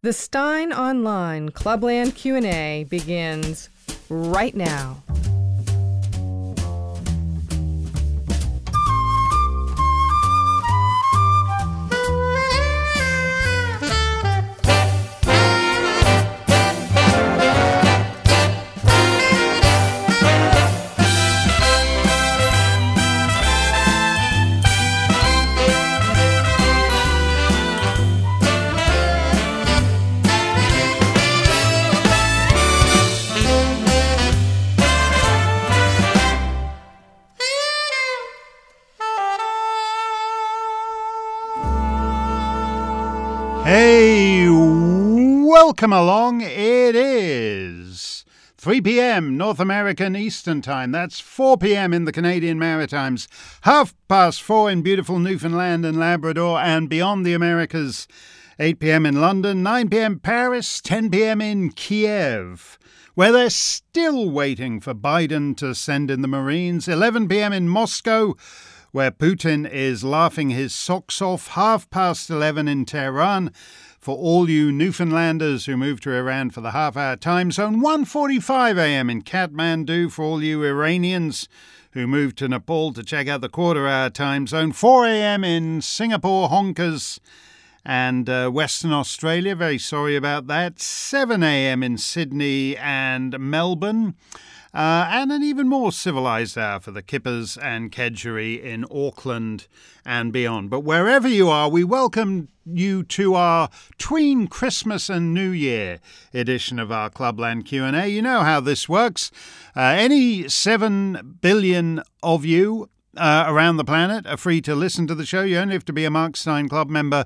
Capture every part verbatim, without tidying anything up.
The Stein Online Clubland Q and A begins right now. Hey, welcome along. It is three p.m. North American Eastern Time. That's four p.m. in the Canadian Maritimes. Half past four in beautiful Newfoundland and Labrador and beyond the Americas. eight p.m. in London, nine p.m. Paris, ten p.m. in Kiev, where they're still waiting for Biden to send in the Marines. eleven p.m. in Moscow, where Putin is laughing his socks off. Half past eleven in Tehran for all you Newfoundlanders who moved to Iran for the half-hour time zone. one forty-five a.m. in Kathmandu for all you Iranians who moved to Nepal to check out the quarter-hour time zone. four a.m. in Singapore, Honkers, and uh, Western Australia. Very sorry about that. seven a.m. in Sydney and Melbourne. Uh, and an even more civilised hour for the Kippers and Kedgeree in Auckland and beyond. But wherever you are, we welcome you to our tween Christmas and New Year edition of our Clubland Q and A. You know how this works. Uh, any seven billion of you uh, around the planet are free to listen to the show. You only have to be a Mark Stein Club member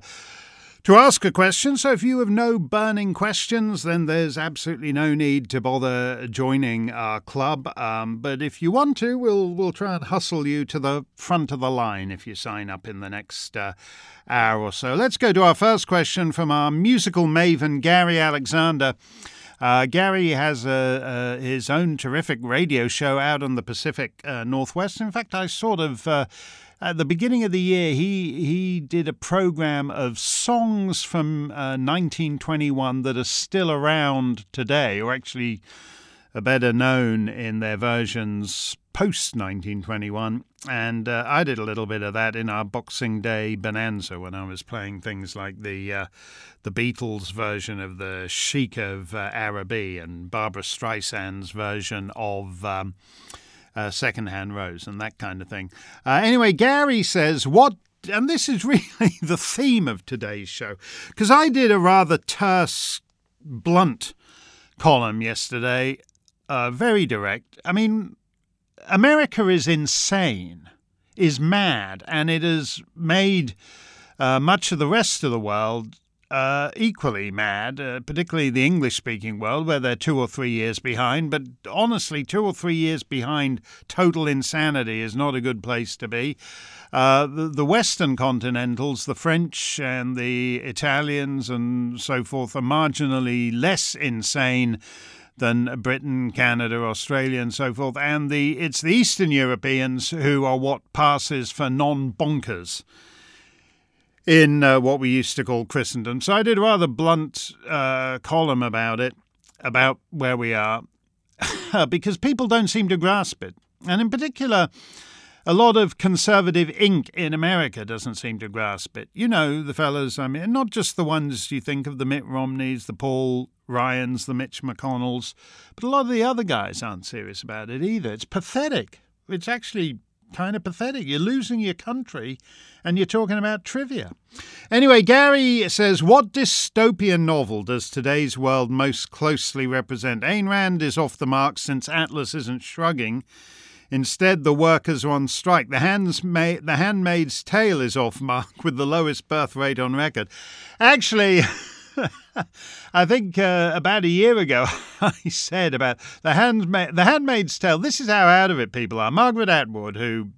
to ask a question. So if you have no burning questions, then there's absolutely no need to bother joining our club. Um, but if you want to, we'll we'll try and hustle you to the front of the line if you sign up in the next uh, hour or so. Let's go to our first question from our musical maven, Gary Alexander. Uh, Gary has a, uh, his own terrific radio show out on the Pacific uh, Northwest. In fact, I sort of... Uh, At the beginning of the year, he he did a program of songs from uh, nineteen twenty-one that are still around today, or actually are better known in their versions post nineteen twenty-one. And uh, I did a little bit of that in our Boxing Day Bonanza when I was playing things like the uh, the Beatles version of the Sheik of uh, Araby and Barbra Streisand's version of... Um, Uh, secondhand rose and that kind of thing. Uh, anyway, Gary says, what, and this is really the theme of today's show, because I did a rather terse, blunt column yesterday, uh, very direct. I mean, America is insane, is mad, and it has made uh, much of the rest of the world Uh, equally mad, uh, particularly the English-speaking world, where they're two or three years behind. But honestly, two or three years behind total insanity is not a good place to be. Uh, the, the Western continentals, the French and the Italians and so forth, are marginally less insane than Britain, Canada, Australia, and so forth. And the it's the Eastern Europeans who are what passes for non-bonkers in uh, what we used to call Christendom. So I did a rather blunt uh, column about it, about where we are, because people don't seem to grasp it. And in particular, a lot of conservative ink in America doesn't seem to grasp it. You know, the fellas, I mean, not just the ones you think of, the Mitt Romneys, the Paul Ryans, the Mitch McConnells, but a lot of the other guys aren't serious about it either. It's pathetic. It's actually kind of pathetic. You're losing your country and you're talking about trivia. Anyway, Gary says, what dystopian novel does today's world most closely represent? Ayn Rand is off the mark since Atlas isn't shrugging. Instead, the workers are on strike. The, handsma- the Handmaid's Tale is off mark with the lowest birth rate on record. Actually... I think uh, about a year ago I said about the, handma- the Handmaid's Tale, this is how out of it people are. Margaret Atwood, who,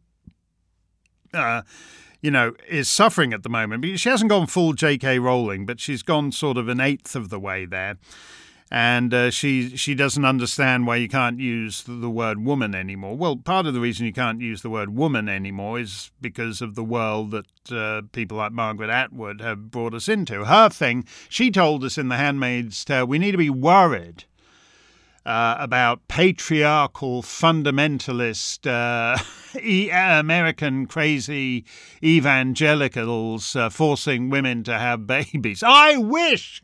uh, you know, is suffering at the moment. She hasn't gone full J K Rowling, but she's gone sort of an eighth of the way there. And uh, she she doesn't understand why you can't use the word woman anymore. Well, part of the reason you can't use the word woman anymore is because of the world that uh, people like Margaret Atwood have brought us into. Her thing, she told us in The Handmaid's Tale, we need to be worried uh, about patriarchal, fundamentalist, uh, American crazy evangelicals uh, forcing women to have babies. I wish...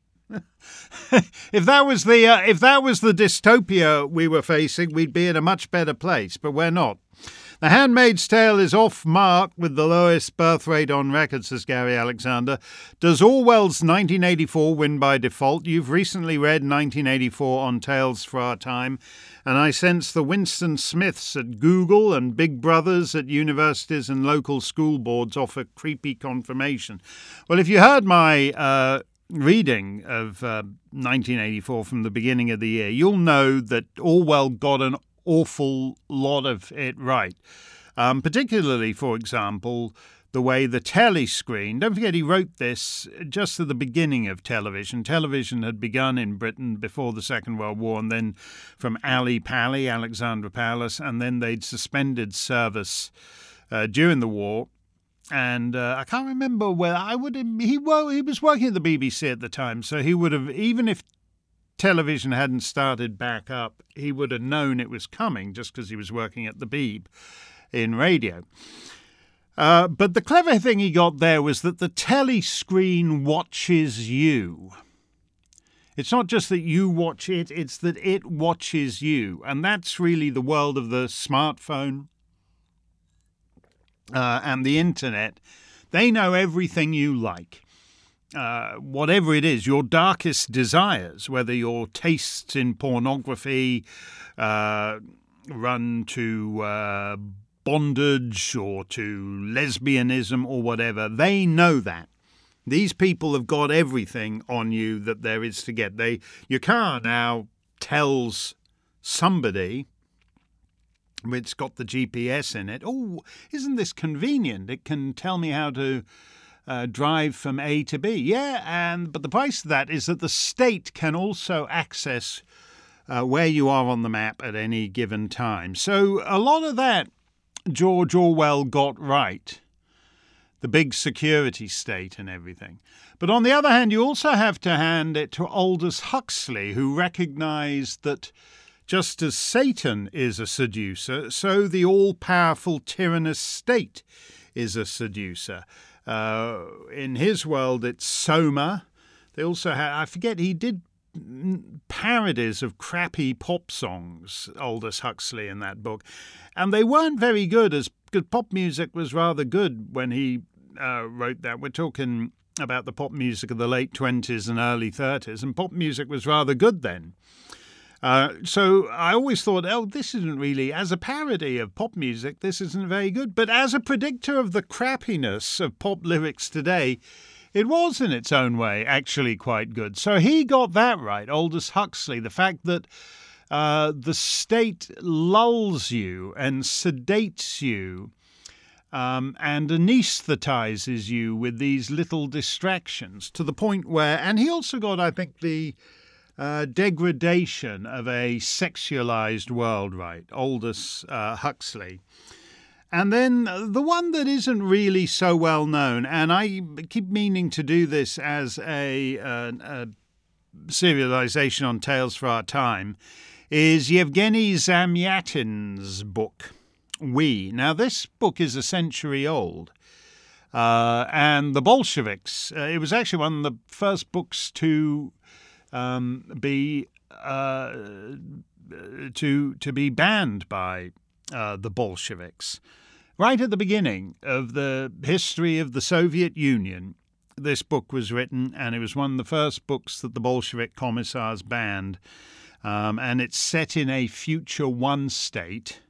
if that was the uh, if that was the dystopia we were facing, we'd be in a much better place, but we're not. The Handmaid's Tale is off mark with the lowest birth rate on record, says Gary Alexander. Does Orwell's nineteen eighty-four win by default? You've recently read nineteen eighty-four on Tales for Our Time, and I sense the Winston Smiths at Google and Big Brothers at universities and local school boards offer creepy confirmation. Well, if you heard my uh, reading of uh, nineteen eighty-four from the beginning of the year, you'll know that Orwell got an awful lot of it right. Um, particularly, for example, the way the telescreen, don't forget he wrote this just at the beginning of television. Television had begun in Britain before the Second World War, and then from Ali Pali, Alexandra Palace, and then they'd suspended service uh, during the war. And uh, I can't remember where I would have, he well he was working at the B B C at the time, so he would have, even if television hadn't started back up, he would have known it was coming just because he was working at the Beeb in radio. Uh, but the clever thing he got there was that the telescreen watches you. It's not just that you watch it, it's that it watches you. And that's really the world of the smartphone. Uh, and the internet. They know everything you like, uh, whatever it is, your darkest desires, whether your tastes in pornography uh, run to uh, bondage or to lesbianism or whatever. They know that. These people have got everything on you that there is to get. They, your car now tells somebody, it's got the G P S in it. Oh, isn't this convenient? It can tell me how to uh, drive from A to B. Yeah, and but the price of that is that the state can also access uh, where you are on the map at any given time. So a lot of that George Orwell got right, the big security state and everything. But on the other hand, you also have to hand it to Aldous Huxley, who recognized that just as Satan is a seducer, so the all-powerful tyrannous state is a seducer. Uh, in his world, it's Soma. They also had, I forget, he did parodies of crappy pop songs, Aldous Huxley, in that book. And they weren't very good, as good pop music was rather good when he uh, wrote that. We're talking about the pop music of the late twenties and early thirties, and pop music was rather good then. Uh, so I always thought, oh, this isn't really, as a parody of pop music, this isn't very good. But as a predictor of the crappiness of pop lyrics today, it was in its own way actually quite good. So he got that right, Aldous Huxley, the fact that uh, the state lulls you and sedates you um, and anesthetizes you with these little distractions to the point where, and he also got, I think, the Uh, degradation of a sexualized world right, Aldous uh, Huxley. And then the one that isn't really so well known, and I keep meaning to do this as a, uh, a serialization on Tales for Our Time, is Yevgeny Zamyatin's book, We. Now, this book is a century old. Uh, and the Bolsheviks, uh, it was actually one of the first books to Um, be uh, to to be banned by uh, the Bolsheviks. Right at the beginning of the history of the Soviet Union, this book was written, and it was one of the first books that the Bolshevik commissars banned. Um, and it's set in a future one state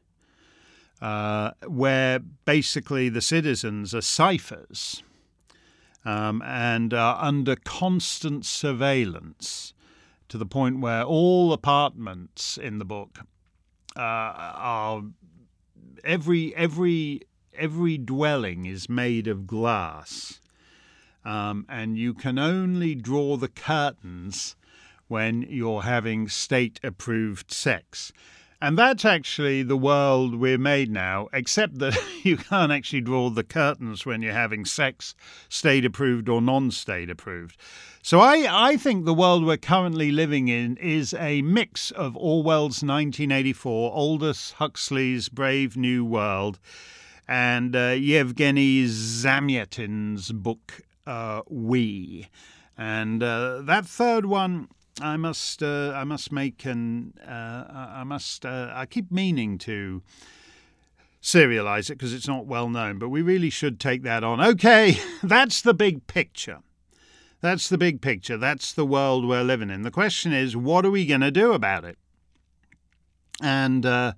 uh, where basically the citizens are ciphers. Um, and are under constant surveillance to the point where all apartments in the book uh, are every every every dwelling is made of glass, um, and you can only draw the curtains when you're having state-approved sex. And that's actually the world we're made now, except that you can't actually draw the curtains when you're having sex, state-approved or non-state-approved. So I, I think the world we're currently living in is a mix of Orwell's nineteen eighty-four, Aldous Huxley's Brave New World, and uh, Yevgeny Zamyatin's book, uh, We. And uh, that third one... I must, uh, I must make an, uh, I must, uh, I keep meaning to serialize it because it's not well known, but we really should take that on. Okay, that's the big picture. That's the big picture. That's the world we're living in. The question is, what are we going to do about it? And uh,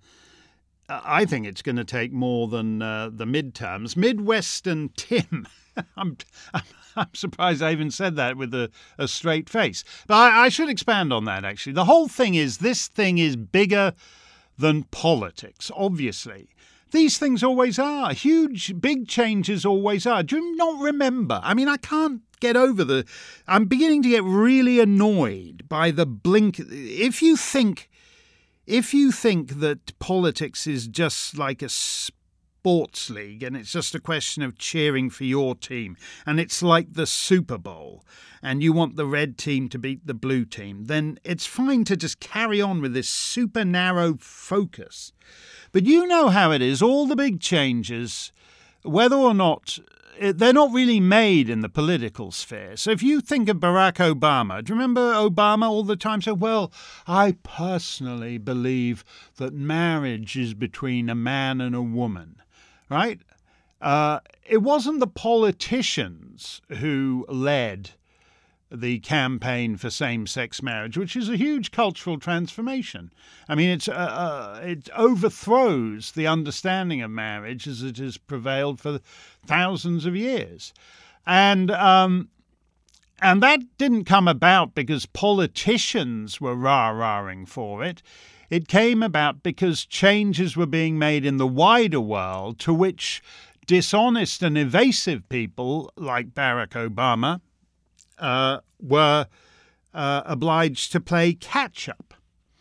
I think it's going to take more than uh, the midterms. Midwestern Tim. I'm, I'm, I'm surprised I even said that with a, a straight face. But I, I should expand on that, actually. The whole thing is, this thing is bigger than politics, obviously. These things always are. Huge, big changes always are. Do you not remember? I mean, I can't get over the... I'm beginning to get really annoyed by the blink. If you think, if you think that politics is just like a sports league and it's just a question of cheering for your team and it's like the Super Bowl and you want the red team to beat the blue team, then it's fine to just carry on with this super narrow focus. But you know how it is. All the big changes, whether or not, they're not really made in the political sphere. So if you think of Barack Obama, do you remember Obama all the time said, well, I personally believe that marriage is between a man and a woman. Right? Uh, it wasn't the politicians who led the campaign for same-sex marriage, which is a huge cultural transformation. I mean, it's uh, uh, it overthrows the understanding of marriage as it has prevailed for thousands of years. And um, and that didn't come about because politicians were rah-rahing for it. It came about because changes were being made in the wider world to which dishonest and evasive people like Barack Obama uh, were uh, obliged to play catch-up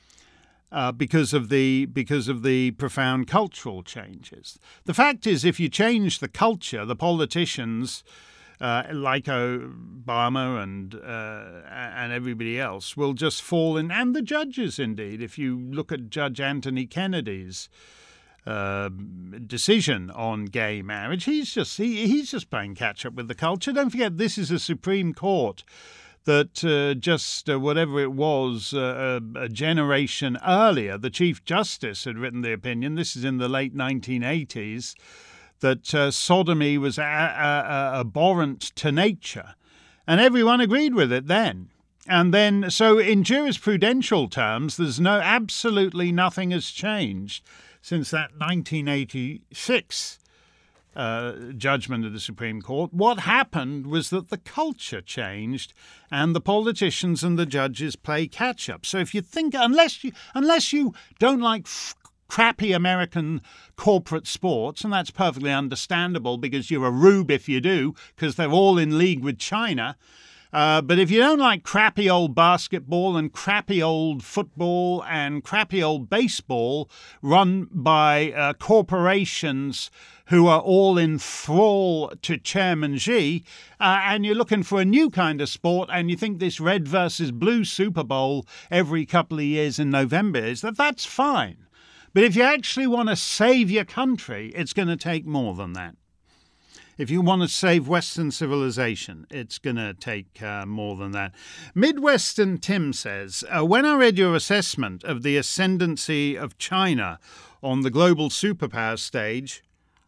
uh, because of the because of the profound cultural changes. The fact is, if you change the culture, the politicians Uh, like Obama and uh, and everybody else will just fall in, and the judges indeed. If you look at Judge Anthony Kennedy's uh, decision on gay marriage, he's just he, he's just playing catch up with the culture. Don't forget, this is a Supreme Court that uh, just uh, whatever it was uh, a, a generation earlier, the Chief Justice had written the opinion. This is in the late nineteen eighties. That uh, sodomy was a- a- a- abhorrent to nature. And everyone agreed with it then. And then, so in jurisprudential terms, there's no, absolutely nothing has changed since that nineteen eighty-six uh, judgment of the Supreme Court. What happened was that the culture changed and the politicians and the judges play catch up. So if you think, unless you, unless you don't like f- crappy American corporate sports, and that's perfectly understandable because you're a rube if you do, because they're all in league with China. Uh, but if you don't like crappy old basketball and crappy old football and crappy old baseball run by uh, corporations who are all in thrall to Chairman Xi, uh, and you're looking for a new kind of sport and you think this red versus blue Super Bowl every couple of years in November is, that that's fine. But if you actually want to save your country, it's going to take more than that. If you want to save Western civilization, it's going to take uh, more than that. Midwestern Tim says, uh, when I read your assessment of the ascendancy of China on the global superpower stage,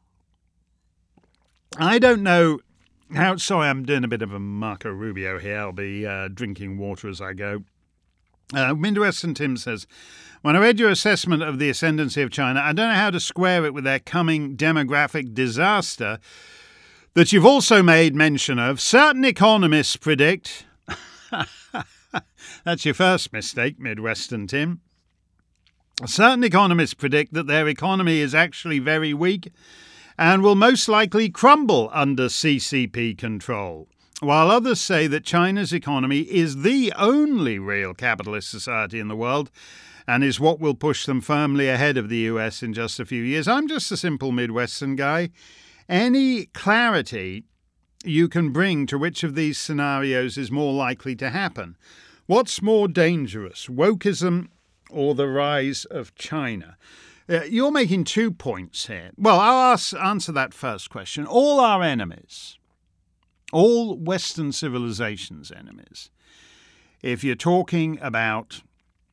I don't know how... Sorry, I'm doing a bit of a Marco Rubio here. I'll be uh, drinking water as I go. Uh, Midwestern Tim says, when I read your assessment of the ascendancy of China, I don't know how to square it with their coming demographic disaster that you've also made mention of. Certain economists predict... That's your first mistake, Midwestern Tim. Certain economists predict that their economy is actually very weak and will most likely crumble under C C P control. while others say that China's economy is the only real capitalist society in the world and is what will push them firmly ahead of the U S in just a few years. I'm just a simple Midwestern guy. Any clarity you can bring to which of these scenarios is more likely to happen? What's more dangerous, wokeism or the rise of China? Uh, you're making two points here. Well, I'll ask, answer that first question. All our enemies, all Western civilization's enemies, if you're talking about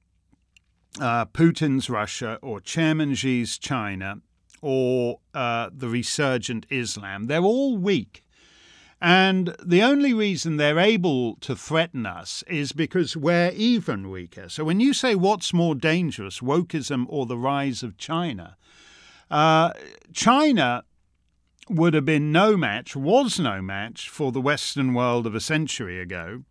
uh, Putin's Russia or Chairman Xi's China or uh, the resurgent Islam, they're all weak. And the only reason they're able to threaten us is because we're even weaker. So when you say what's more dangerous, wokeism or the rise of China, uh, China would have been no match, was no match for the Western world of a century ago.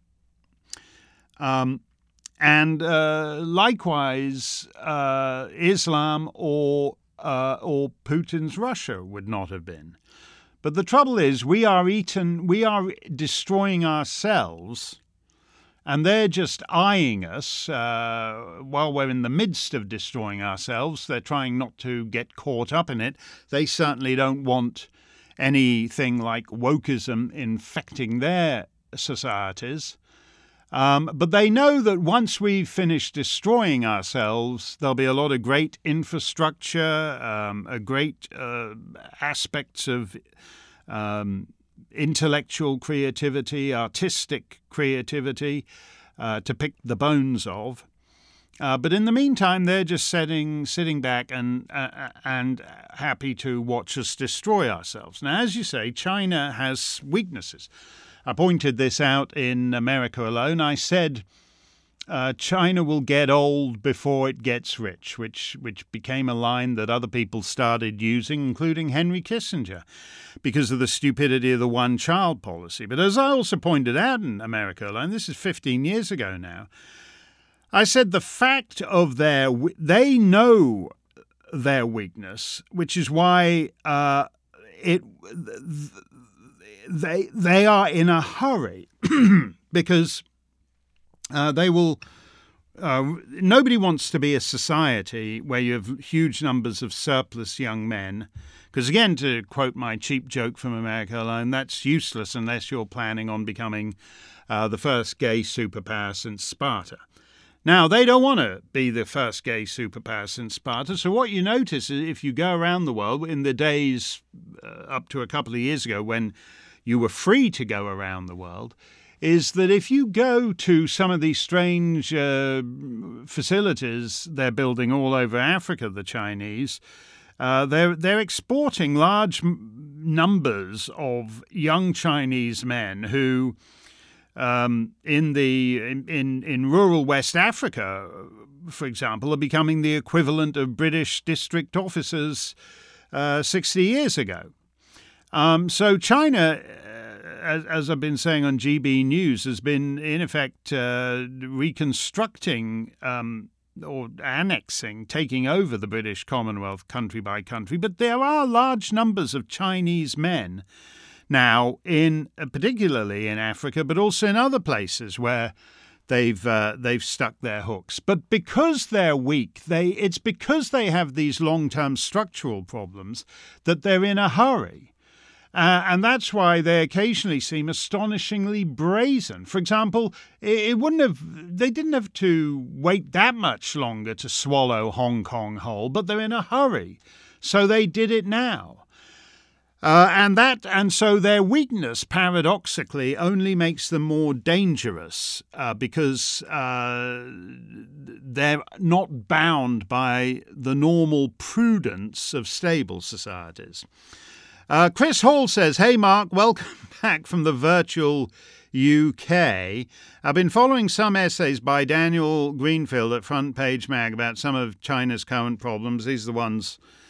Um, and uh, likewise, uh, Islam or uh, or Putin's Russia would not have been. But the trouble is, we are eaten, we are destroying ourselves, and they're just eyeing us uh, while we're in the midst of destroying ourselves. They're trying not to get caught up in it. They certainly don't want anything like wokeism infecting their societies. Um, but they know that once we've finished destroying ourselves, there'll be a lot of great infrastructure, um, a great uh, aspects of um, intellectual creativity, artistic creativity uh, to pick the bones of. Uh, but in the meantime, they're just sitting, sitting back and uh, and happy to watch us destroy ourselves. Now, as you say, China has weaknesses. I pointed this out in America Alone. I said uh, China will get old before it gets rich, which which became a line that other people started using, including Henry Kissinger, because of the stupidity of the one-child policy. But as I also pointed out in America Alone, this is fifteen years ago now, I said the fact of their, they know their weakness, which is why uh, it they they are in a hurry because uh, they will. Uh, nobody wants to be a society where you have huge numbers of surplus young men. Because again, to quote my cheap joke from America Alone, that's useless unless you're planning on becoming uh, the first gay superpower since Sparta. Now, they don't want to be the first gay superpower since Sparta. So what you notice is if you go around the world in the days uh, up to a couple of years ago when you were free to go around the world, is that if you go to some of these strange uh, facilities they're building all over Africa, the Chinese, uh, they're, they're exporting large numbers of young Chinese men who... Um, in the in, in rural West Africa, for example, are becoming the equivalent of British district officers uh, sixty years ago. Um, so China, uh, as, as I've been saying on G B News, has been in effect uh, reconstructing um, or annexing, taking over the British Commonwealth country by country. But there are large numbers of Chinese men now, in particularly in Africa, but also in other places where they've uh, they've stuck their hooks. But because they're weak, they it's because they have these long-term structural problems that they're in a hurry, uh, and that's why they occasionally seem astonishingly brazen. For example, it, it wouldn't have they didn't have to wait that much longer to swallow Hong Kong whole, but they're in a hurry, so they did it now. Uh, and that, and so their weakness, paradoxically, only makes them more dangerous uh, because uh, they're not bound by the normal prudence of stable societies. Uh, Chris Hall says, "Hey, Mark, welcome back from the virtual U K. I've been following some essays by Daniel Greenfield at Front Page Mag about some of China's current problems. These are the ones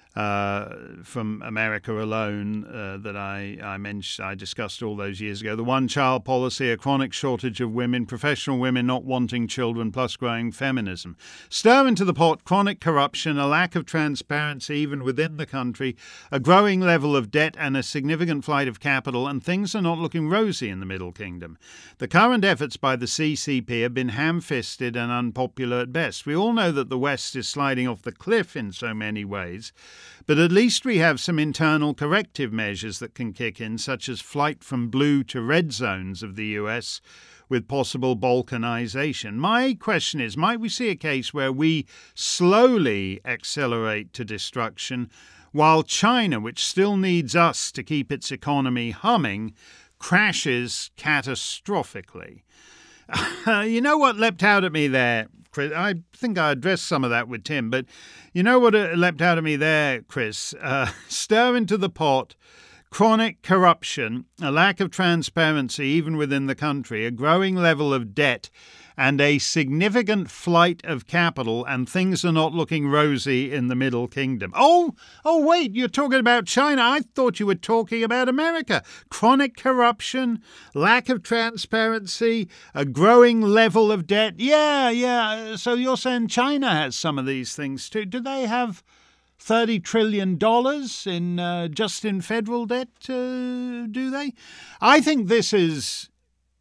uh, from America alone uh, that I, I mentioned, I discussed all those years ago. The one-child policy, a chronic shortage of women, professional women not wanting children, plus growing feminism. Stir into the pot chronic corruption, a lack of transparency even within the country, a growing level of debt and a significant flight of capital, and things are not looking rosy in the Middle Kingdom. The current efforts by the C C P have been ham-fisted and unpopular at best. We all know that the West is sliding off the cliff in so many ways, but at least we have some internal corrective measures that can kick in, such as flight from blue to red zones of the U S with possible balkanization. My question is, might we see a case where we slowly accelerate to destruction while China, which still needs us to keep its economy humming, crashes catastrophically? Uh, you know what leapt out at me there, Chris? I think I addressed some of that with Tim, but you know what leapt out at me there, Chris? Uh, stir into the pot chronic corruption, a lack of transparency even within the country, a growing level of debt, and a significant flight of capital, and things are not looking rosy in the Middle Kingdom. Oh, oh, wait, you're talking about China. I thought you were talking about America. Chronic corruption, lack of transparency, a growing level of debt. Yeah, yeah. So you're saying China has some of these things too. Do they have thirty trillion dollars in uh, just in federal debt, uh, do they? I think this is...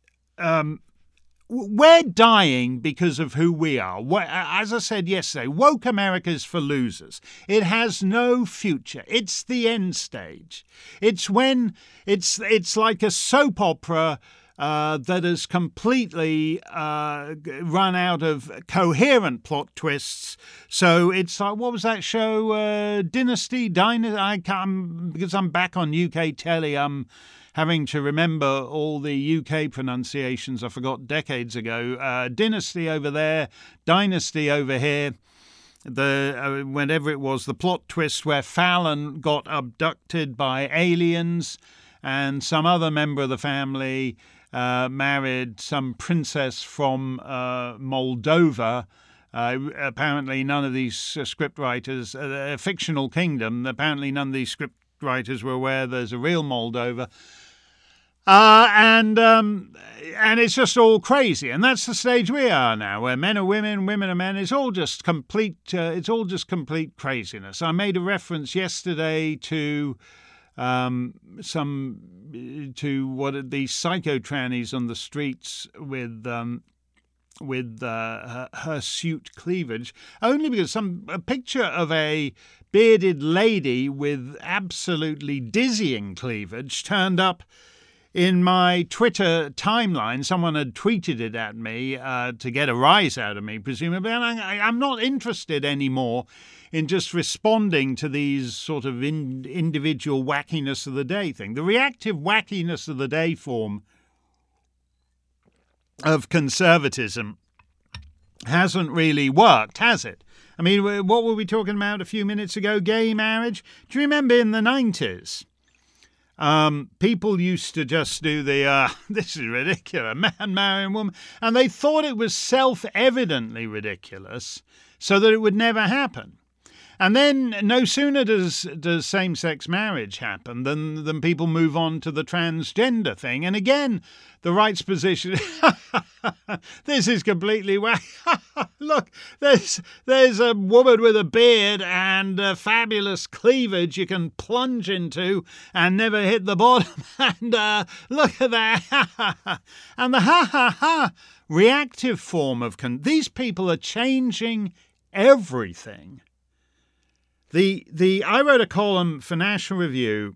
Um, We're dying because of who we are. As I said yesterday, woke America is for losers. It has no future. It's the end stage. It's when it's it's like a soap opera uh, that has completely uh, run out of coherent plot twists. So it's like, what was that show? Uh, Dynasty, Dynasty. I can't, because I'm back on U K telly. I'm having to remember all the U K pronunciations I forgot decades ago. Uh, Dynasty over there, Dynasty over here. The uh, whenever it was, the plot twist where Fallon got abducted by aliens and some other member of the family uh, married some princess from uh, Moldova. Uh, apparently none of these uh, script writers, uh, a fictional kingdom, apparently none of these script writers were aware there's a real Moldova. Uh, and um, and it's just all crazy, and that's the stage we are now, where men are women, women are men. It's all just complete. Uh, it's all just complete craziness. I made a reference yesterday to um, some to what are these psycho trannies on the streets with um, with uh, hirsute cleavage, only because some a picture of a bearded lady with absolutely dizzying cleavage turned up in my Twitter timeline. Someone had tweeted it at me uh, to get a rise out of me, presumably. And I, I'm not interested anymore in just responding to these sort of in, individual wackiness of the day thing. The reactive wackiness of the day form of conservatism hasn't really worked, has it? I mean, what were we talking about a few minutes ago? Gay marriage? Do you remember in the nineties? Um, people used to just do the, uh, this is ridiculous, man marrying woman, and they thought it was self-evidently ridiculous so that it would never happen. And then no sooner does, does same-sex marriage happen than, than people move on to the transgender thing. And again, the right's position, this is completely whack. Look, there's, there's a woman with a beard and a fabulous cleavage you can plunge into and never hit the bottom. And uh, look at that. And the ha-ha-ha reactive form of... Con- these people are changing everything. The the I wrote a column for National Review,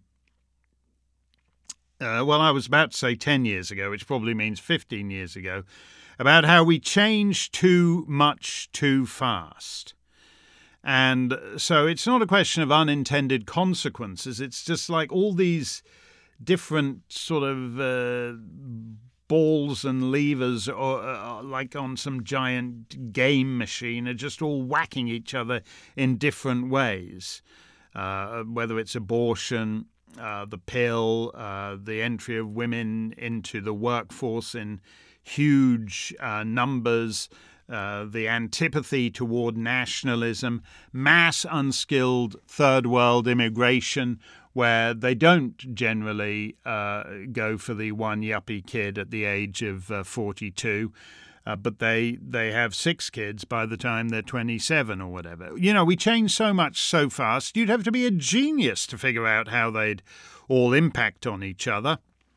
uh, well, I was about to say ten years ago, which probably means fifteen years ago, about how we change too much too fast. And so it's not a question of unintended consequences. It's just like all these different sort of uh, balls and levers, or uh, like on some giant game machine, are just all whacking each other in different ways. Uh, whether it's abortion, uh, the pill, uh, the entry of women into the workforce in huge uh, numbers, uh, the antipathy toward nationalism, mass unskilled third world immigration, where they don't generally uh, go for the one yuppie kid at the age of uh, forty-two, uh, but they they have six kids by the time they're twenty-seven or whatever. You know, we change so much so fast, you'd have to be a genius to figure out how they'd all impact on each other,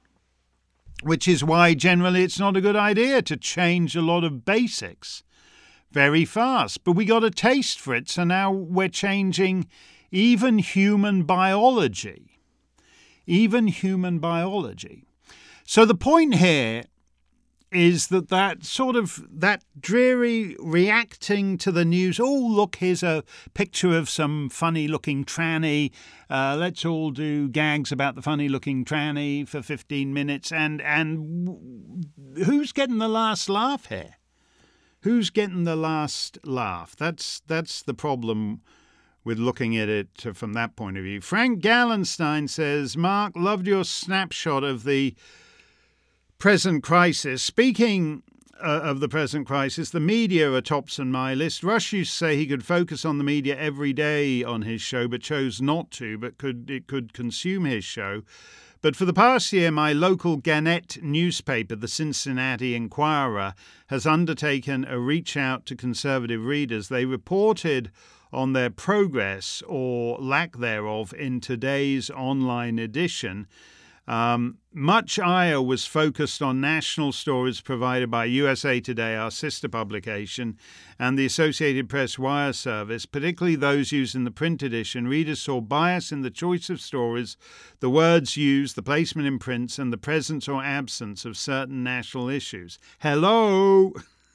which is why generally it's not a good idea to change a lot of basics very fast. But we got a taste for it, so now we're changing even human biology, even human biology. So the point here is that that sort of, that dreary reacting to the news, oh, look, here's a picture of some funny-looking tranny, uh, let's all do gags about the funny-looking tranny for fifteen minutes, and, and who's getting the last laugh here? Who's getting the last laugh? That's, that's the problem with looking at it from that point of view. Frank Gallenstein says, Mark, loved your snapshot of the present crisis. Speaking uh, of the present crisis, the media are tops on my list. Rush used to say he could focus on the media every day on his show, but chose not to, but could it could consume his show. But for the past year, my local Gannett newspaper, the Cincinnati Enquirer, has undertaken a reach out to conservative readers. They reported on their progress or lack thereof in today's online edition. Um, much ire was focused on national stories provided by U S A Today, our sister publication, and the Associated Press wire service, particularly those used in the print edition. Readers saw bias in the choice of stories, the words used, the placement in prints, and the presence or absence of certain national issues. Hello!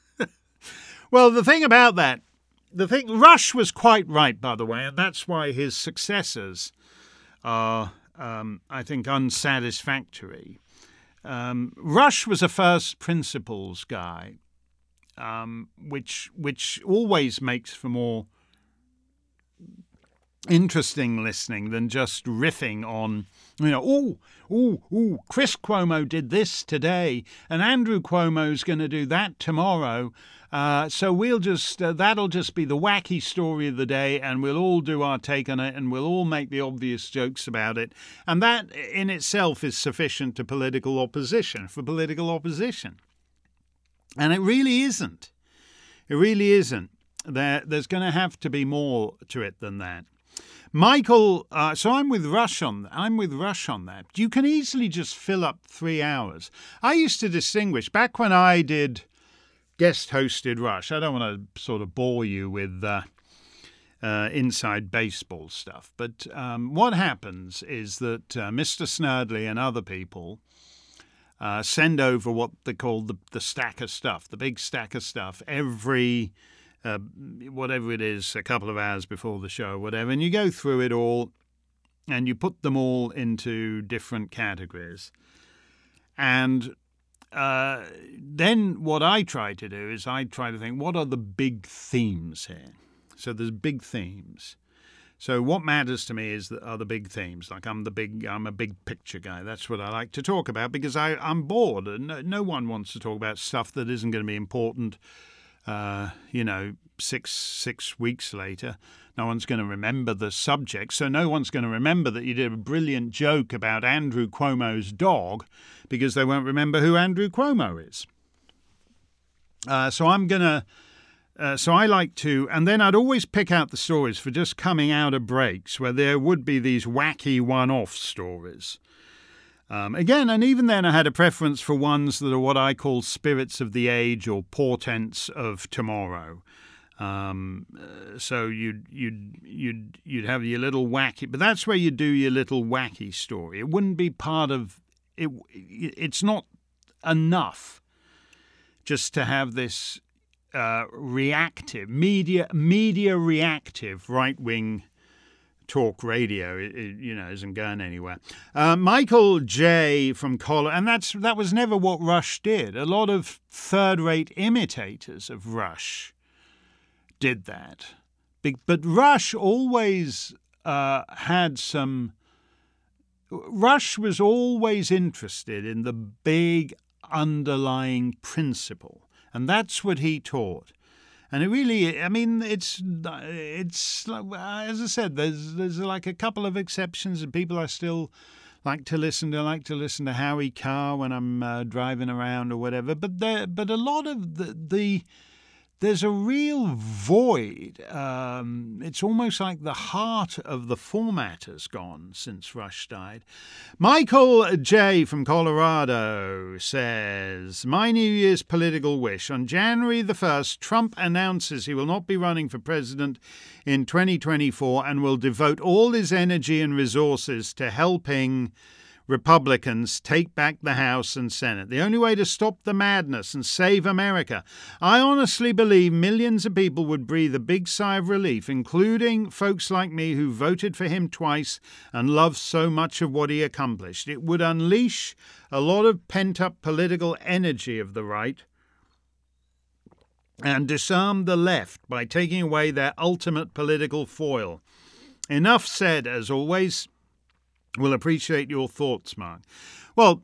Well, the thing about that, the thing, Rush was quite right, by the way, and that's why his successors are, um, I think, unsatisfactory. Um, Rush was a first principles guy, um, which which always makes for more interesting listening than just riffing on, you know, oh, oh, oh, Chris Cuomo did this today, and Andrew Cuomo's going to do that tomorrow. Uh, so we'll just, uh, that'll just be the wacky story of the day, and we'll all do our take on it, and we'll all make the obvious jokes about it. And that in itself is sufficient to political opposition, for political opposition. And it really isn't. It really isn't. There, there's going to have to be more to it than that. Michael, uh, so I'm with Rush on I'm with Rush on that. You can easily just fill up three hours. I used to distinguish back when I did guest hosted Rush. I don't want to sort of bore you with uh, uh, inside baseball stuff, but um, what happens is that uh, Mister Snerdley and other people uh, send over what they call the, the stack of stuff, the big stack of stuff, every Uh, whatever it is, a couple of hours before the show, whatever, and you go through it all and you put them all into different categories. And uh, then what I try to do is I try to think, what are the big themes here? So there's big themes. So what matters to me is that are the big themes. Like I'm the big, I'm a big picture guy. That's what I like to talk about because I, I'm bored. And no, no one wants to talk about stuff that isn't going to be important. Uh, you know, six six weeks later, no one's going to remember the subject. So no one's going to remember that you did a brilliant joke about Andrew Cuomo's dog because they won't remember who Andrew Cuomo is. Uh, so I'm going to, uh, so I like to, and then I'd always pick out the stories for just coming out of breaks where there would be these wacky one-off stories. Um, again, and even then I had a preference for ones that are what I call spirits of the age or portents of tomorrow. Um, uh, so you'd, you'd, you'd, you'd have your little wacky, but that's where you do your little wacky story. It wouldn't be part of it. It's not enough just to have this uh, reactive, media, media reactive right-wing talk radio, it, it, you know, isn't going anywhere. Uh, Michael J. from Collar, and that's that was never what Rush did. A lot of third-rate imitators of Rush did that. Big, but Rush always uh, had some... Rush was always interested in the big underlying principle, and that's what he taught. And it really, I mean, it's, it's as I said, there's there's like a couple of exceptions, and people I still like to listen to. I like to listen to Howie Carr when I'm uh, driving around or whatever. But there, but a lot of the, the there's a real void. Um, it's almost like the heart of the format has gone since Rush died. Michael J. from Colorado says, my New Year's political wish. On January the first, Trump announces he will not be running for president in twenty twenty-four and will devote all his energy and resources to helping Republicans take back the House and Senate. The only way to stop the madness and save America. I honestly believe millions of people would breathe a big sigh of relief, including folks like me who voted for him twice and love so much of what he accomplished. It would unleash a lot of pent-up political energy of the right and disarm the left by taking away their ultimate political foil. Enough said, as always. We'll appreciate your thoughts, Mark. Well,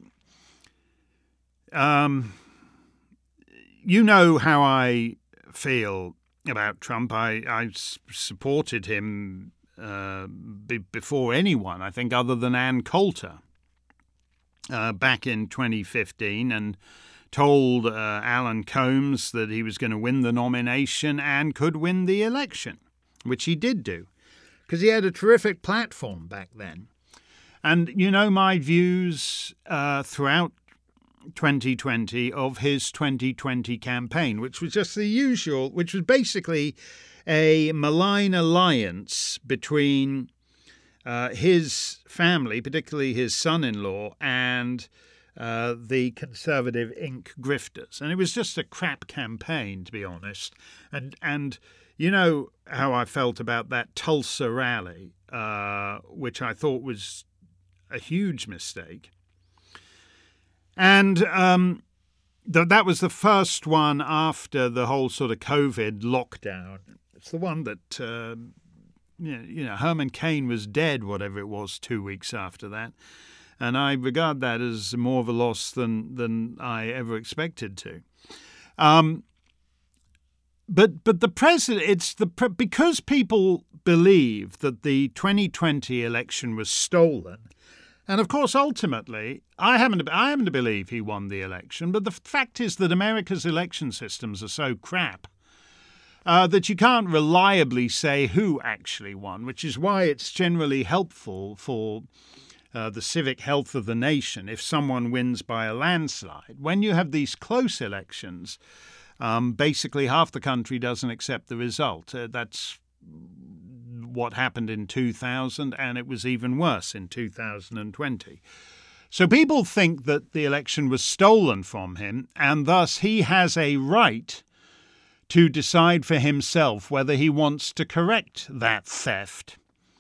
um, you know how I feel about Trump. I, I supported him uh, be, before anyone, I think, other than Ann Coulter uh, back in twenty fifteen, and told uh, Alan Combs that he was going to win the nomination and could win the election, which he did do, because he had a terrific platform back then. And you know my views uh, throughout twenty twenty of his twenty twenty campaign, which was just the usual, which was basically a malign alliance between uh, his family, particularly his son-in-law, and uh, the Conservative Incorporated grifters. And it was just a crap campaign, to be honest. And, and you know how I felt about that Tulsa rally, uh, which I thought was a huge mistake. And um, th- that was the first one after the whole sort of COVID lockdown. It's the one that, uh, you know, you know, Herman Cain was dead, whatever it was, two weeks after that. And I regard that as more of a loss than, than I ever expected to. Um, but but the president, it's the pre- because people believe that the twenty twenty election was stolen. And, of course, ultimately, I happen, to, I happen to believe he won the election, but the fact is that America's election systems are so crap uh, that you can't reliably say who actually won, which is why it's generally helpful for uh, the civic health of the nation if someone wins by a landslide. When you have these close elections, um, basically half the country doesn't accept the result. Uh, that's what happened in two thousand, and it was even worse in two thousand twenty. So people think that the election was stolen from him, and thus he has a right to decide for himself whether he wants to correct that theft.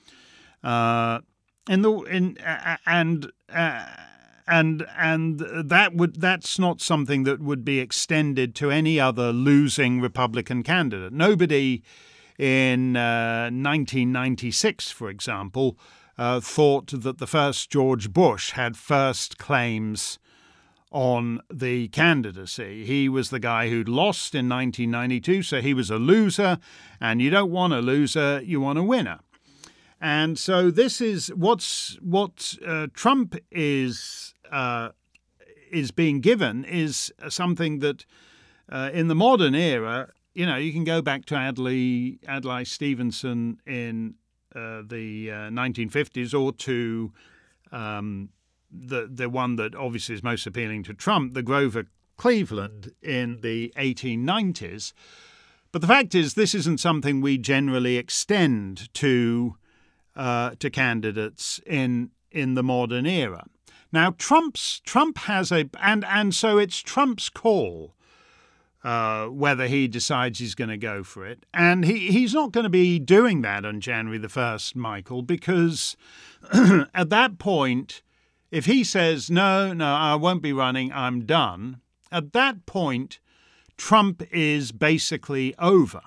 Uh, in the in uh, and uh, and and that would that's not something that would be extended to any other losing Republican candidate. Nobody in uh, nineteen ninety-six, for example, uh, thought that the first George Bush had first claims on the candidacy. He was the guy who'd lost in nineteen ninety-two, so he was a loser, and you don't want a loser, you want a winner. And so this is what's what uh, Trump is uh, is being given is something that uh, in the modern era, you know, you can go back to Adlai, Adlai Stevenson in uh, the uh, nineteen fifties, or to um, the the one that obviously is most appealing to Trump, the Grover Cleveland in the eighteen nineties. But the fact is, this isn't something we generally extend to uh, to candidates in in the modern era. Now, Trump's Trump has a and and so it's Trump's call. Uh, whether he decides he's going to go for it. And he, he's not going to be doing that on January the first, Michael, because at that point, if he says, no, no, I won't be running, I'm done, at that point, Trump is basically over.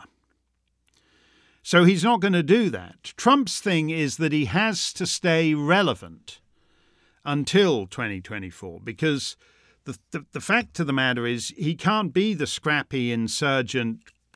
So he's not going to do that. Trump's thing is that he has to stay relevant until twenty twenty-four, because The, the the fact of the matter is he can't be the scrappy insurgent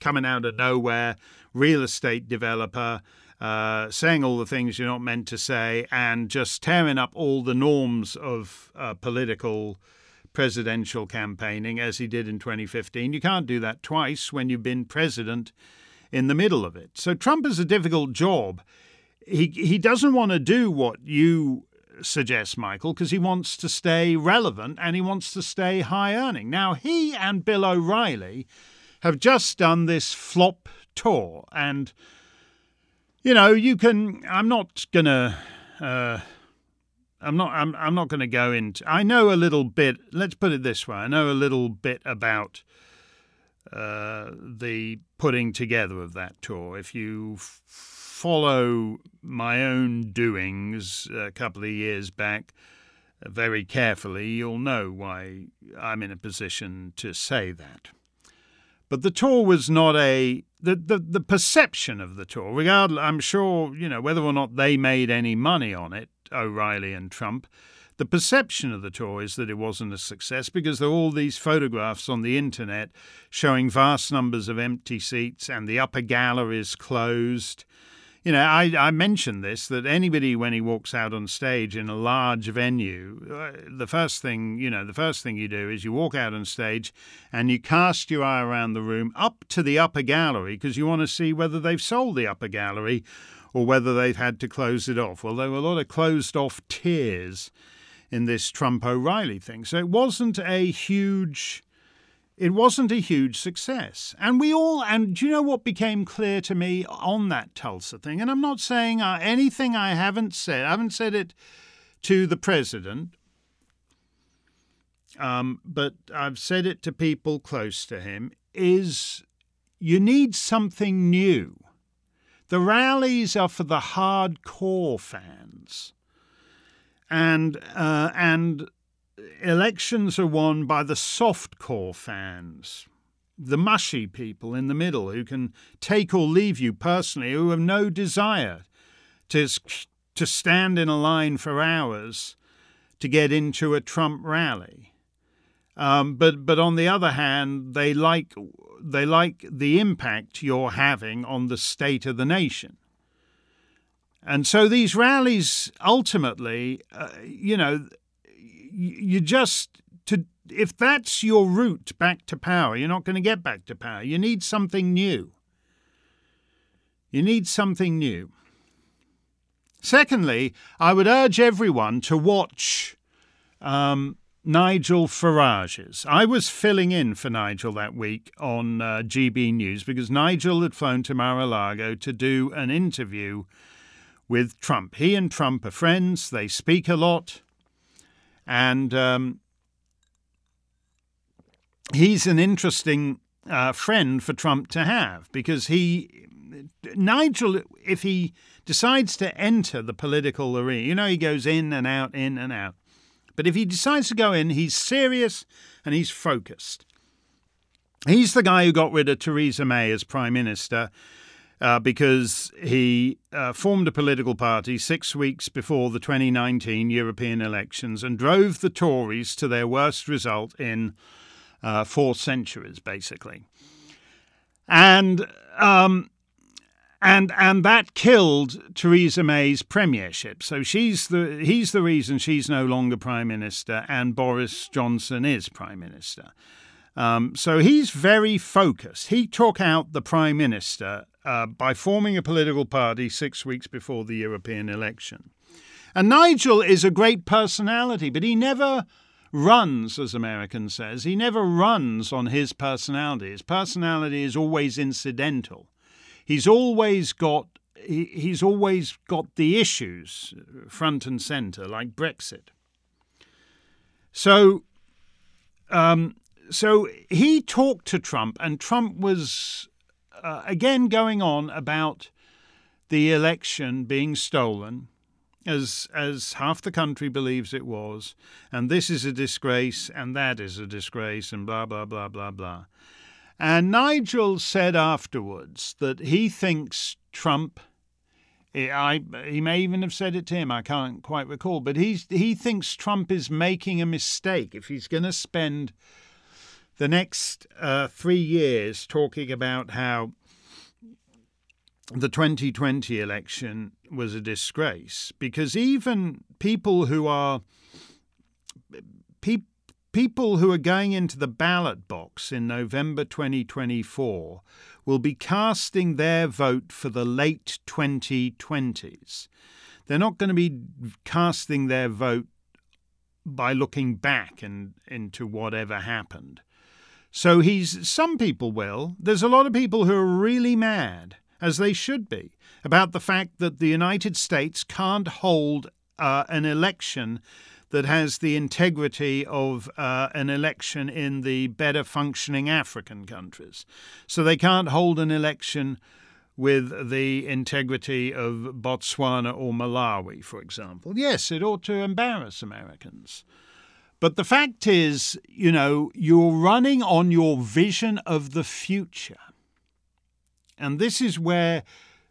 coming out of nowhere, real estate developer, uh, saying all the things you're not meant to say, and just tearing up all the norms of uh, political presidential campaigning as he did in twenty fifteen. You can't do that twice when you've been president in the middle of it. So Trump has a difficult job. He he doesn't want to do what you suggest, Michael, because he wants to stay relevant and he wants to stay high earning. Now, he and Bill O'Reilly have just done this flop tour. And, you know, you can, I'm not going to, uh, I'm not, I'm, I'm not going to go into, I know a little bit, let's put it this way. I know a little bit about uh, the putting together of that tour. If you f- follow my own doings a couple of years back uh, very carefully, you'll know why I'm in a position to say that. But the tour was not a the, the the perception of the tour, regardless, I'm sure, you know, whether or not they made any money on it, O'Reilly and Trump, the perception of the tour is that it wasn't a success because there are all these photographs on the internet showing vast numbers of empty seats and the upper galleries closed. You know, I, I mentioned this, that anybody, when he walks out on stage in a large venue, uh, the first thing, you know, the first thing you do is you walk out on stage and you cast your eye around the room up to the upper gallery because you want to see whether they've sold the upper gallery or whether they've had to close it off. Well, there were a lot of closed off tiers in this Trump-O'Reilly thing. So it wasn't a huge... It wasn't a huge success. And we all, and do you know what became clear to me on that Tulsa thing? And I'm not saying uh, anything I haven't said. I haven't said it to the president, um, but I've said it to people close to him, is you need something new. The rallies are for the hardcore fans. And, uh, and, elections are won by the soft-core fans, the mushy people in the middle who can take or leave you personally, who have no desire to, to stand in a line for hours to get into a Trump rally. Um, but but on the other hand, they like they like the impact you're having on the state of the nation. And so these rallies ultimately, uh, you know, you just, to if that's your route back to power, you're not going to get back to power. You need something new. You need something new. Secondly, I would urge everyone to watch um, Nigel Farage's. I was filling in for Nigel that week on uh, G B News because Nigel had flown to Mar-a-Lago to do an interview with Trump. He and Trump are friends. They speak a lot. And um, he's an interesting uh, friend for Trump to have because he, Nigel, if he decides to enter the political arena, you know, he goes in and out, in and out. But if he decides to go in, he's serious and he's focused. He's the guy who got rid of Theresa May as Prime Minister Uh, because he uh, formed a political party six weeks before the twenty nineteen European elections and drove the Tories to their worst result in uh, four centuries, basically. And um, and and that killed Theresa May's premiership. So she's the he's the reason she's no longer Prime Minister and Boris Johnson is Prime Minister. Um, so he's very focused. He took out the Prime Minister Uh, by forming a political party six weeks before the European election. And Nigel is a great personality, but he never runs, as American says. He never runs on his personality. His personality is always incidental. He's always got he, he's always got the issues front and center, like Brexit. So, um, so he talked to Trump, and Trump was Uh, again going on about the election being stolen, as as half the country believes it was, and this is a disgrace, and that is a disgrace, and blah, blah, blah, blah, blah. And Nigel said afterwards that he thinks Trump, I, he may even have said it to him, I can't quite recall, but he's, he thinks Trump is making a mistake if he's going to spend the next uh, three years talking about how the twenty twenty election was a disgrace, because even people who are pe- people who are going into the ballot box in November twenty twenty-four will be casting their vote for the late twenty twenties. They're not going to be casting their vote by looking back and into whatever happened. So he's some people will. There's a lot of people who are really mad, as they should be, about the fact that the United States can't hold uh, an election that has the integrity of uh, an election in the better functioning African countries. So they can't hold an election with the integrity of Botswana or Malawi, for example. Yes, it ought to embarrass Americans. But the fact is, you know, you're running on your vision of the future. And this is where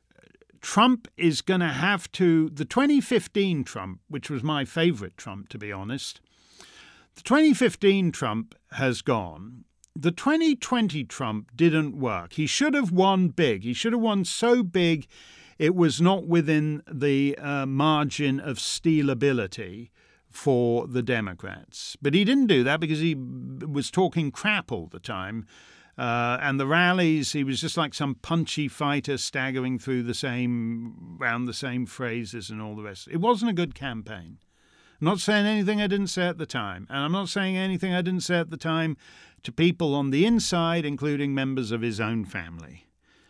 Trump is going to have to, the twenty fifteen Trump, which was my favorite Trump, to be honest, the twenty fifteen Trump has gone. The twenty twenty Trump didn't work. He should have won big. He should have won so big it was not within the uh, margin of stealability for the Democrats. But he didn't do that because he was talking crap all the time. Uh, and the rallies, he was just like some punchy fighter staggering through the same, round the same phrases and all the rest. It wasn't a good campaign. I'm not saying anything I didn't say at the time. And I'm not saying anything I didn't say at the time to people on the inside, including members of his own family.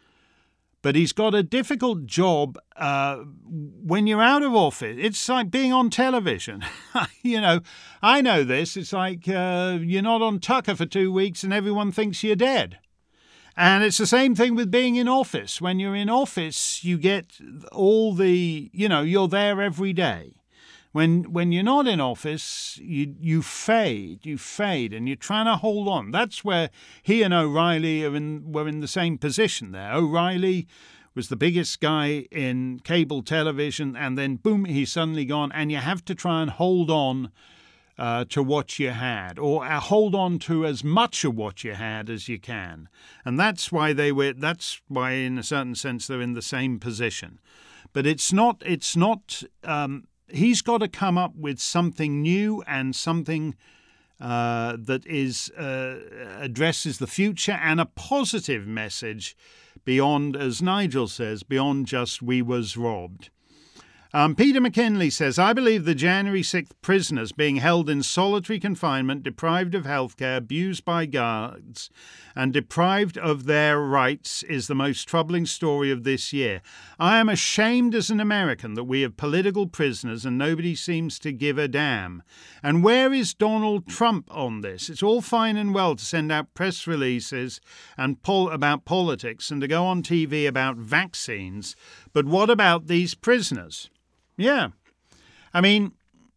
But he's got a difficult job uh, when you're out of office. It's like being on television. You know, I know this. It's like uh, you're not on Tucker for two weeks and everyone thinks you're dead. And it's the same thing with being in office. When you're in office, you get all the, you know, you're there every day. When when you're not in office, you you fade, you fade, and you're trying to hold on. That's where he and O'Reilly are in, were in the same position there. O'Reilly was the biggest guy in cable television, and then boom, he's suddenly gone, and you have to try and hold on uh, to what you had, or uh, hold on to as much of what you had as you can. And that's why they were. That's why, in a certain sense, they're in the same position. But it's not. It's not. Um, He's got to come up with something new and something uh, that is uh, addresses the future and a positive message beyond, as Nigel says, beyond just "we was robbed." Um, Peter McKinley says, I believe the January sixth prisoners being held in solitary confinement, deprived of health care, abused by guards, and deprived of their rights is the most troubling story of this year. I am ashamed as an American that we have political prisoners and nobody seems to give a damn. And where is Donald Trump on this? It's all fine and well to send out press releases and pol- about politics and to go on T V about vaccines, but what about these prisoners? Yeah. I mean,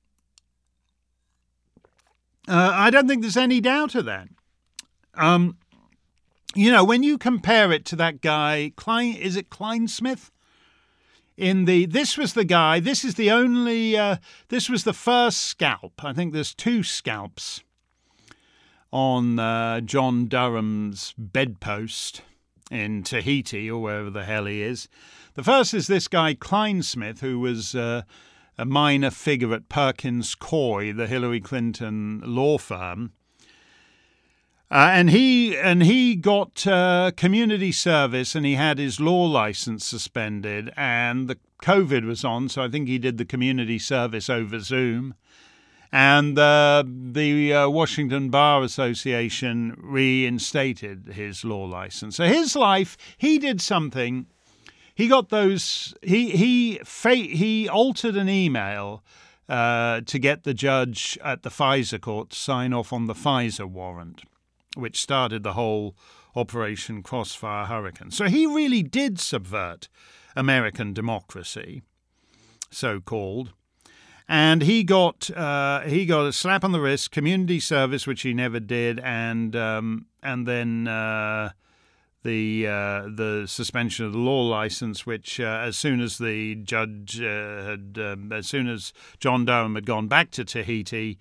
uh, I don't think there's any doubt of that. Um, you know, when you compare it to that guy, Klein, is it Kleinsmith? In the, this was the guy, this is the only, uh, this was the first scalp. I think there's two scalps on uh, John Durham's bedpost in Tahiti or wherever the hell he is. The first is this guy Kleinsmith, who was uh, a minor figure at Perkins Coie, the Hillary Clinton law firm. Uh, and he and he got uh, community service, and he had his law license suspended, and the COVID was on, so I think he did the community service over Zoom. And uh, the uh, Washington Bar Association reinstated his law license. So his life, he did something. He got those. He he he altered an email uh, to get the judge at the FISA court to sign off on the FISA warrant, which started the whole Operation Crossfire Hurricane. So he really did subvert American democracy, so-called. And he got uh, he got a slap on the wrist, community service, which he never did, and um, and then uh, the uh, the suspension of the law license, which uh, as soon as the judge uh, had, um, as soon as John Durham had gone back to Tahiti,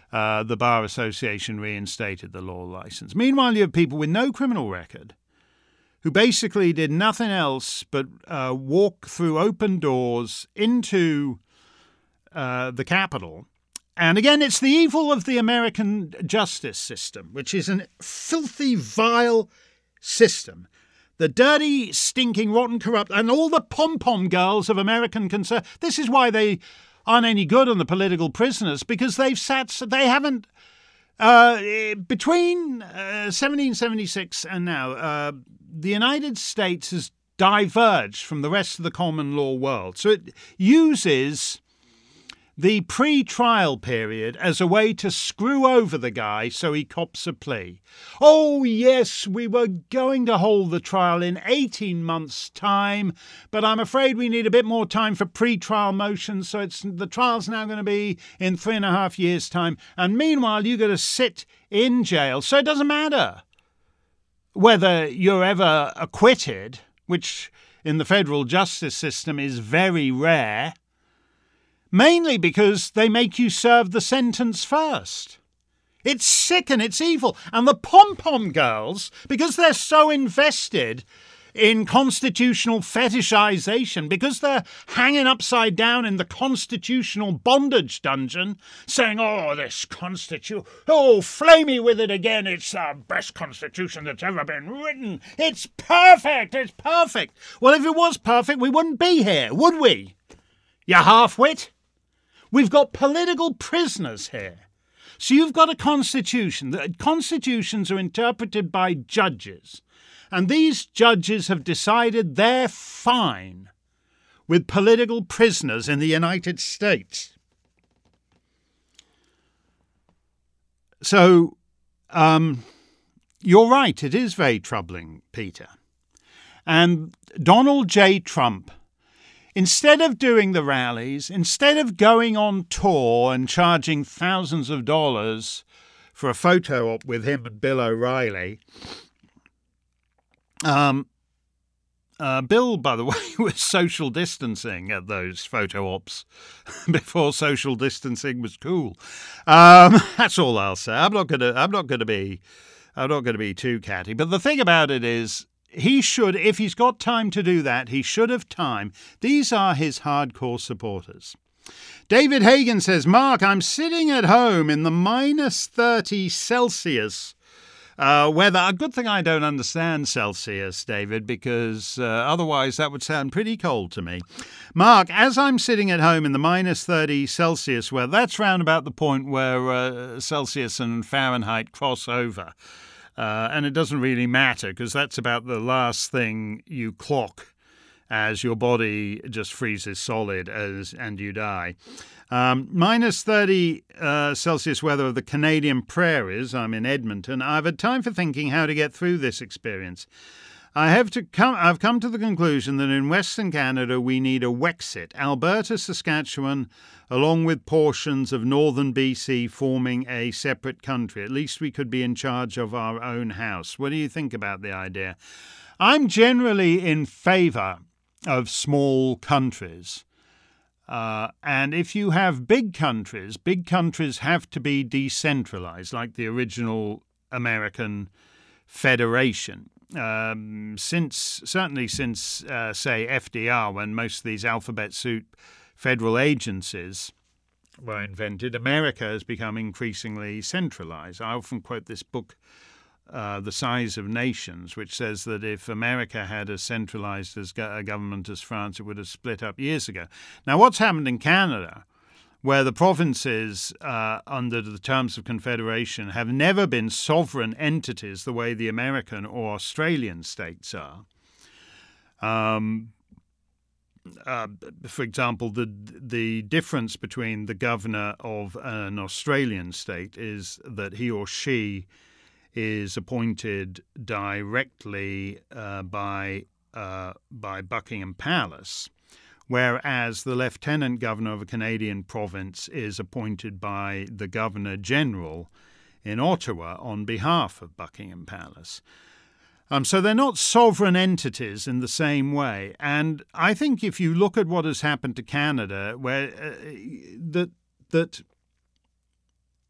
uh, the Bar Association reinstated the law license. Meanwhile, you have people with no criminal record who basically did nothing else but uh, walk through open doors into uh, the Capitol. And again, it's the evil of the American justice system, which is a filthy, vile system. The dirty, stinking, rotten, corrupt, and all the pom-pom girls of American concern. This is why they aren't any good on the political prisoners, because they've sat, they haven't, uh, between uh, seventeen seventy-six and now, uh, the United States has diverged from the rest of the common law world. So it uses the pre-trial period as a way to screw over the guy so he cops a plea. Oh, yes, we were going to hold the trial in eighteen months' time, but I'm afraid we need a bit more time for pre-trial motions, so it's the trial's now going to be in three and a half years' time. And meanwhile, you've got to sit in jail, so it doesn't matter whether you're ever acquitted, which in the federal justice system is very rare, mainly because they make you serve the sentence first. It's sick and it's evil. And the pom-pom girls, because they're so invested in constitutional fetishization, because they're hanging upside down in the constitutional bondage dungeon, saying, oh, this constitution, oh, flay me with it again, it's the best constitution that's ever been written. It's perfect, it's perfect. Well, if it was perfect, we wouldn't be here, would we? You half-wit? We've got political prisoners here. So you've got a constitution. The constitutions are interpreted by judges. And these judges have decided they're fine with political prisoners in the United States. So um, you're right. It is very troubling, Peter. And Donald J. Trump, instead of doing the rallies, instead of going on tour and charging thousands of dollars for a photo op with him and Bill O'Reilly, um, uh, Bill, by the way, was social distancing at those photo ops before social distancing was cool. Um, that's all I'll say. I'm not gonna. I'm not gonna be. I'm not gonna be too catty. But the thing about it is, he should, if he's got time to do that, he should have time. These are his hardcore supporters. David Hagan says, Mark, I'm sitting at home in the minus thirty Celsius uh, weather. A good thing I don't understand Celsius, David, because uh, otherwise that would sound pretty cold to me. Mark, as I'm sitting at home in the minus thirty Celsius weather, that's round about the point where uh, Celsius and Fahrenheit cross over. Uh, and it doesn't really matter because that's about the last thing you clock as your body just freezes solid as and you die. Um, minus thirty uh, Celsius weather of the Canadian prairies. I'm in Edmonton. I've had time for thinking how to get through this experience. I have to come. I've come to the conclusion that in Western Canada we need a Wexit. Alberta, Saskatchewan, along with portions of northern B C, forming a separate country. At least we could be in charge of our own house. What do you think about the idea? I'm generally in favour of small countries. Uh, and if you have big countries, big countries have to be decentralized, like the original American Federation. Um, since certainly since, uh, say, F D R, when most of these alphabet soup federal agencies were invented, America has become increasingly centralized. I often quote this book, Uh, The Size of Nations, which says that if America had as centralized as go- a government as France, it would have split up years ago. Now, what's happened in Canada, where the provinces, uh, under the terms of confederation, have never been sovereign entities the way the American or Australian states are. Um, uh, for example, the the difference between the governor of an Australian state is that he or she is appointed directly uh, by uh, by Buckingham Palace, whereas the Lieutenant Governor of a Canadian province is appointed by the Governor-General in Ottawa on behalf of Buckingham Palace. Um, so they're not sovereign entities in the same way. And I think if you look at what has happened to Canada, where uh, that that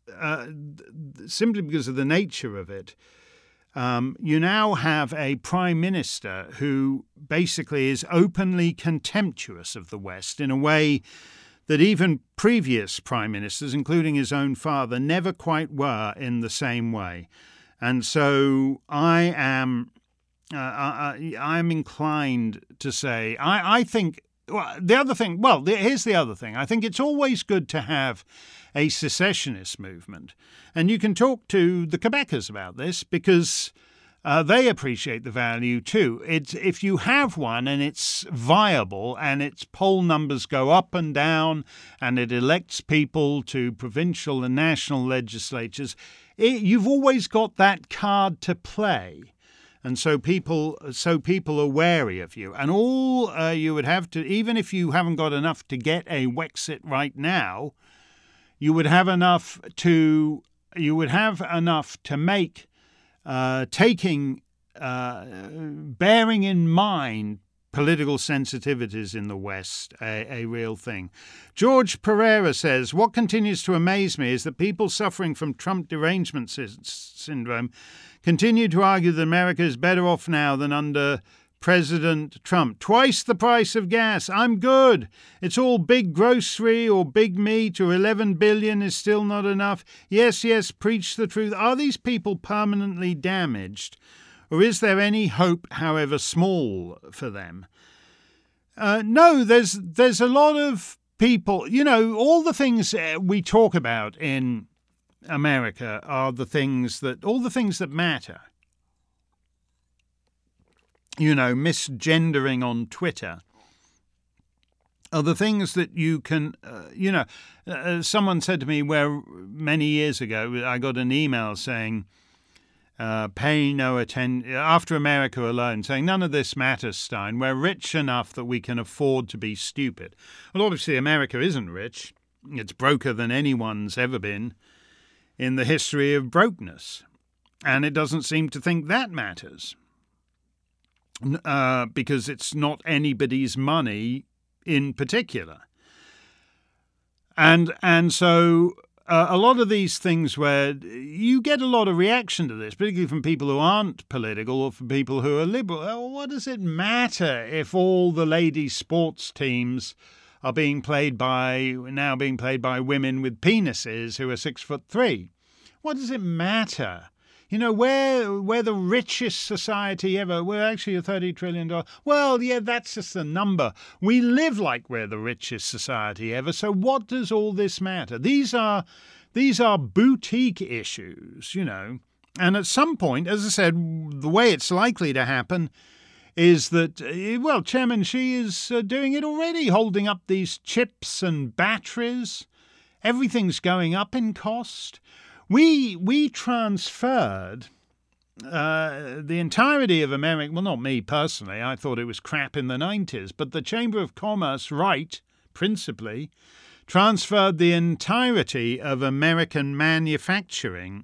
uh, simply because of the nature of it, um, you now have a prime minister who basically is openly contemptuous of the West in a way that even previous prime ministers, including his own father, never quite were in the same way. And so I am, uh, I, I'm inclined to say, I, I think, well, the other thing, well, the, here's the other thing. I think it's always good to have a secessionist movement. And you can talk to the Quebecers about this because Uh, they appreciate the value too. It's, if you have one and it's viable and its poll numbers go up and down and it elects people to provincial and national legislatures, it, you've always got that card to play. And so people, so people are wary of you. And all uh, you would have to, even if you haven't got enough to get a Wexit right now, you would have enough to, you would have enough to make Uh, taking, uh, bearing in mind political sensitivities in the West, a, a real thing. George Pereira says, what continues to amaze me is that people suffering from Trump derangement sy- syndrome continue to argue that America is better off now than under President Trump. Twice the price of gas. I'm good. It's all big grocery or big meat or eleven billion is still not enough. Yes, yes, preach the truth. Are these people permanently damaged? Or is there any hope, however small, for them? Uh, no, there's there's a lot of people, you know, all the things we talk about in America are the things that, all the things that matter. You know, misgendering on Twitter are the things that you can, uh, you know, uh, someone said to me where many years ago, I got an email saying, uh, pay no attention, after America Alone, saying none of this matters, Stein. We're rich enough that we can afford to be stupid. Well, obviously America isn't rich. It's broker than anyone's ever been in the history of brokenness. And it doesn't seem to think that matters. Uh, because it's not anybody's money in particular. And and so uh, a lot of these things where you get a lot of reaction to this, particularly from people who aren't political or from people who are liberal. Oh, what does it matter if all the ladies' sports teams are being played by, now being played by women with penises who are six foot three? What does it matter? You know, we're, we're the richest society ever. We're actually a thirty trillion dollars. Well, yeah, that's just a number. We live like we're the richest society ever. So what does all this matter? These are, these are boutique issues, you know. And at some point, as I said, the way it's likely to happen is that, well, Chairman Xi is uh, doing it already, holding up these chips and batteries. Everything's going up in cost. We we transferred uh, the entirety of America, well, not me personally, I thought it was crap in the nineties, but the Chamber of Commerce, right, principally, transferred the entirety of American manufacturing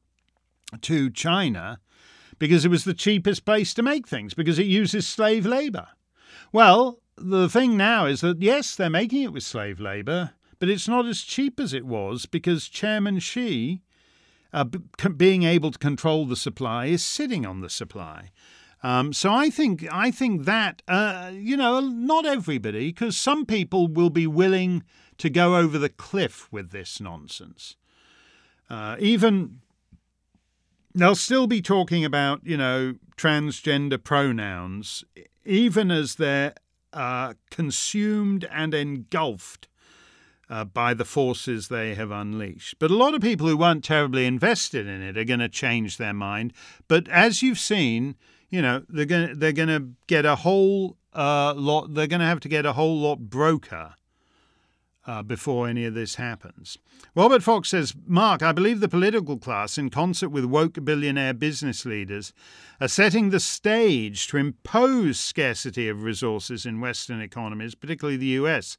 to China because it was the cheapest place to make things, because it uses slave labor. Well, the thing now is that, yes, they're making it with slave labor, but it's not as cheap as it was because Chairman Xi, Uh, b- being able to control the supply, is sitting on the supply. Um, so I think I think that, uh, you know, not everybody, because some people will be willing to go over the cliff with this nonsense. Uh, even they'll still be talking about, you know, transgender pronouns, even as they're uh, consumed and engulfed Uh, by the forces they have unleashed. But a lot of people who weren't terribly invested in it are going to change their mind. But as you've seen, you know, they're going to, they're going to get a whole uh, lot, they're going to have to get a whole lot broker uh, before any of this happens. Robert Fox says, Mark, I believe the political class, in concert with woke billionaire business leaders, are setting the stage to impose scarcity of resources in Western economies, particularly the U S.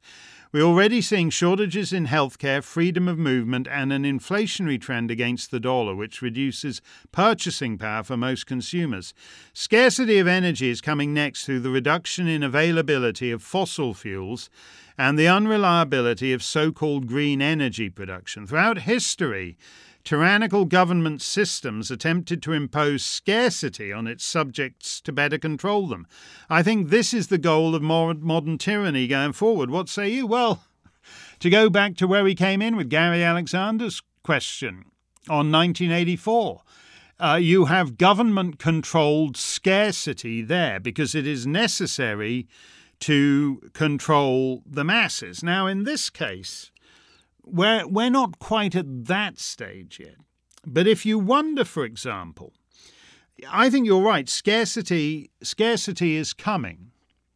We're already seeing shortages in healthcare, freedom of movement, and an inflationary trend against the dollar, which reduces purchasing power for most consumers. Scarcity of energy is coming next through the reduction in availability of fossil fuels and the unreliability of so-called green energy production. Throughout history, tyrannical government systems attempted to impose scarcity on its subjects to better control them. I think this is the goal of modern tyranny going forward. What say you? Well, to go back to where we came in with Gary Alexander's question on nineteen eighty-four, uh, you have government-controlled scarcity there because it is necessary to control the masses. Now, in this case, We're, we're not quite at that stage yet. But if you wonder, for example, I think you're right, scarcity, scarcity is coming.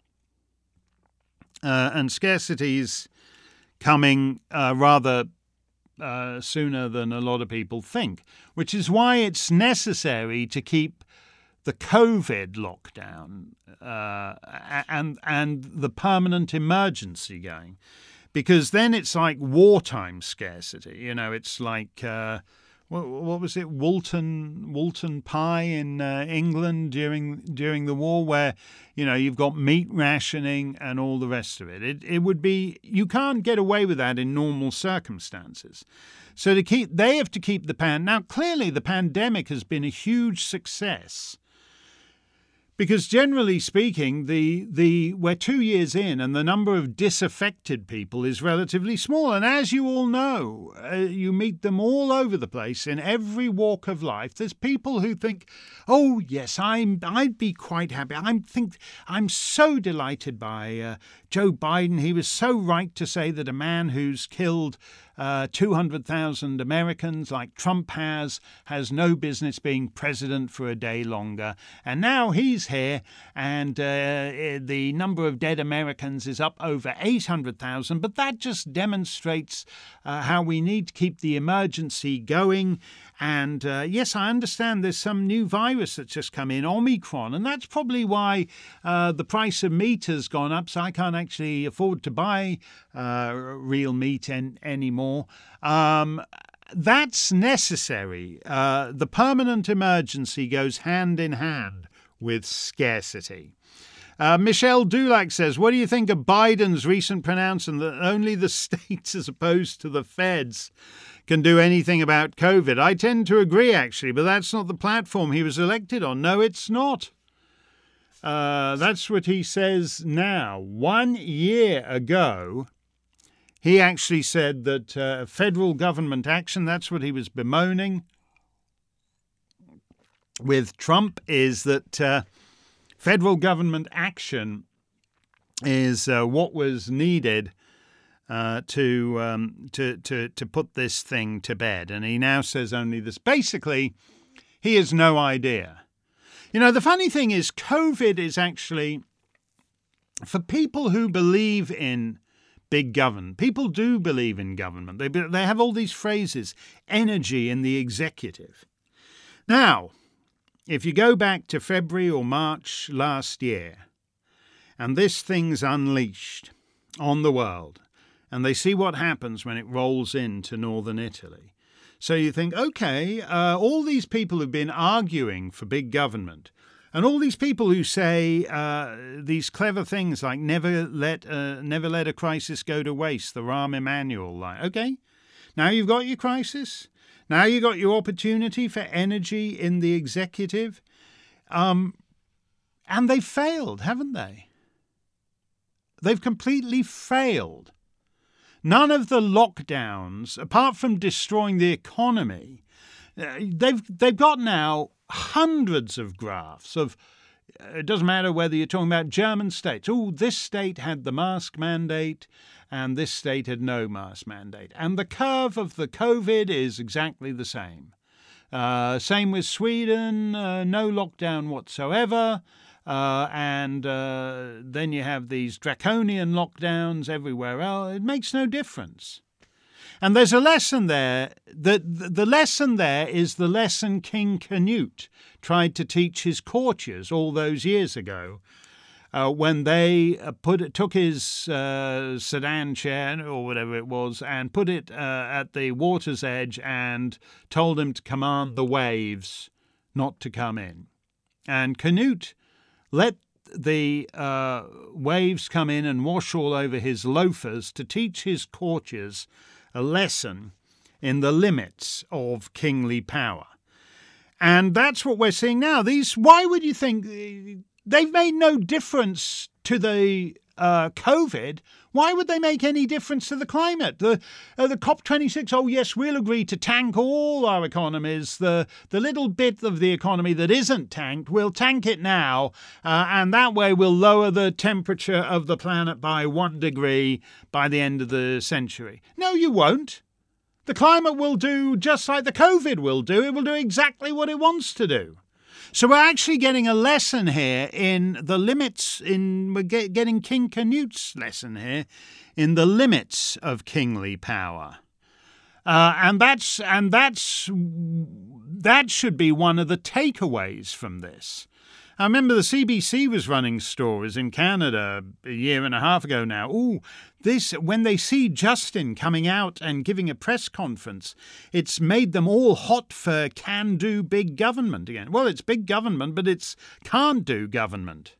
Uh, and scarcity is coming uh, rather uh, sooner than a lot of people think, which is why it's necessary to keep the COVID lockdown uh, and, and the permanent emergency going. Because then it's like wartime scarcity. You know, it's like, uh, what, what was it, Woolton Woolton Pie in uh, England during during the war, where, you know, you've got meat rationing and all the rest of it. It it would be, you can't get away with that in normal circumstances. So to keep, they have to keep the pan. Now, clearly the pandemic has been a huge success. Because generally speaking, the the we're two years in and the number of disaffected people is relatively small. And as you all know, uh, you meet them all over the place in every walk of life. There's people who think, oh, yes, I'm, I'd be quite happy. I think I'm so delighted by uh, Joe Biden. He was so right to say that a man who's killed Uh, two hundred thousand Americans like Trump has, has no business being president for a day longer. And now he's here and uh, the number of dead Americans is up over eight hundred thousand. But that just demonstrates uh, how we need to keep the emergency going. And uh, yes, I understand there's some new virus that's just come in, Omicron, and that's probably why uh, the price of meat has gone up. So I can't actually afford to buy uh, real meat en- anymore. Um, that's necessary. Uh, the permanent emergency goes hand in hand with scarcity. Uh, Michelle Dulac says, what do you think of Biden's recent pronouncement that only the states as opposed to the feds can do anything about COVID? I tend to agree, actually, but that's not the platform he was elected on. No, it's not. Uh, that's what he says now. One year ago, he actually said that uh, federal government action, that's what he was bemoaning with Trump, is that uh, federal government action is uh, what was needed uh, to, um, to to to put this thing to bed. And he now says only this. Basically, he has no idea. You know, the funny thing is COVID is actually, for people who believe in big government, people do believe in government. They, they have all these phrases, energy in the executive. Now, if you go back to February or March last year, and this thing's unleashed on the world, and they see what happens when it rolls into northern Italy. So you think, okay, uh, all these people who've been arguing for big government, and all these people who say uh, these clever things like never let uh, never let a crisis go to waste, the Rahm Emanuel line. Okay, now you've got your crisis. Now you got your opportunity for energy in the executive. Um, and they've failed, haven't they? They've completely failed. None of the lockdowns, apart from destroying the economy, uh, they've they've got now hundreds of graphs of, uh, it doesn't matter whether you're talking about German states. Oh, this state had the mask mandate and this state had no mask mandate. And the curve of the COVID is exactly the same. Uh, same with Sweden, uh, no lockdown whatsoever. Uh, and uh, then you have these draconian lockdowns everywhere else. It makes no difference. And there's a lesson there. The, the lesson there is the lesson King Canute tried to teach his courtiers all those years ago. uh, when they uh, put took his uh, sedan chair or whatever it was and put it uh, at the water's edge and told him to command the waves not to come in. And Canute let the uh, waves come in and wash all over his loafers to teach his courtiers a lesson in the limits of kingly power. And that's what we're seeing now. These, why would you think they've made no difference to the uh, COVID? Why would they make any difference to the climate? The uh, the COP twenty-six, oh yes, we'll agree to tank all our economies. The the little bit of the economy that isn't tanked, we'll tank it now, uh, and that way we'll lower the temperature of the planet by one degree by the end of the century. No, you won't. The climate will do just like the COVID will do. It will do exactly what it wants to do. So we're actually getting a lesson here in the limits, in we're get, getting King Canute's lesson here in the limits of kingly power. Uh, and that's and that's that should be one of the takeaways from this. I remember the C B C was running stories in Canada a year and a half ago now. Ooh, this, when they see Justin coming out and giving a press conference, it's made them all hot for can-do big government again. Well, it's big government, but it's can't-do government.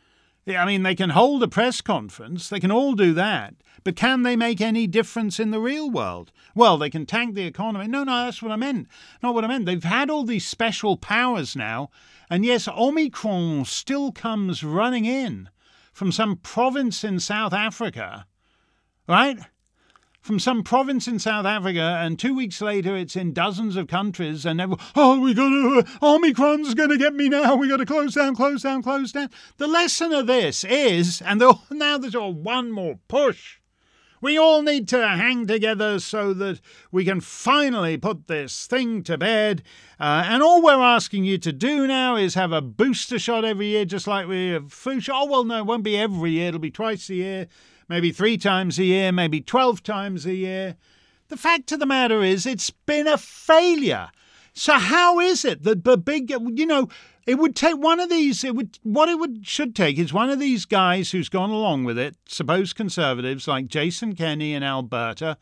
I mean, they can hold a press conference, they can all do that, but can they make any difference in the real world? Well, they can tank the economy. No, no, that's what I meant. Not what I meant. They've had all these special powers now, and yes, Omicron still comes running in from some province in South Africa, right? From some province in South Africa, and two weeks later it's in dozens of countries, and everyone, oh, we got to, uh, Omicron's going to get me now, we got to close down, close down, close down. The lesson of this is, and now there's all one more push, we all need to hang together so that we can finally put this thing to bed. Uh, and all we're asking you to do now is have a booster shot every year, just like we have flu shot. Oh, well, no, it won't be every year. It'll be twice a year, maybe three times a year, maybe twelve times a year. The fact of the matter is it's been a failure. So how is it that the big, you know, it would take one of these, it would, what it would should take is one of these guys who's gone along with it, supposed conservatives like Jason Kenney in Alberta,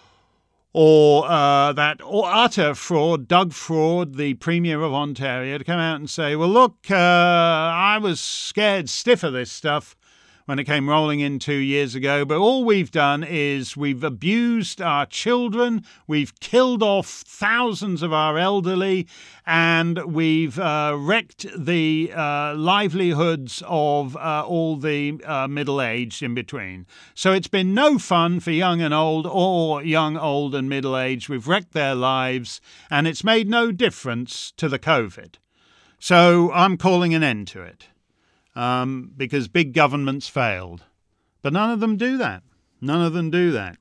or uh, that or utter fraud, Doug Ford, the Premier of Ontario, to come out and say, well, look, uh, I was scared stiff of this stuff when it came rolling in two years ago. But all we've done is we've abused our children, we've killed off thousands of our elderly, and we've uh, wrecked the uh, livelihoods of uh, all the uh, middle-aged in between. So it's been no fun for young and old, or young, old and middle-aged. We've wrecked their lives, and it's made no difference to the COVID. So I'm calling an end to it. Um, because big governments failed. But none of them do that. None of them do that.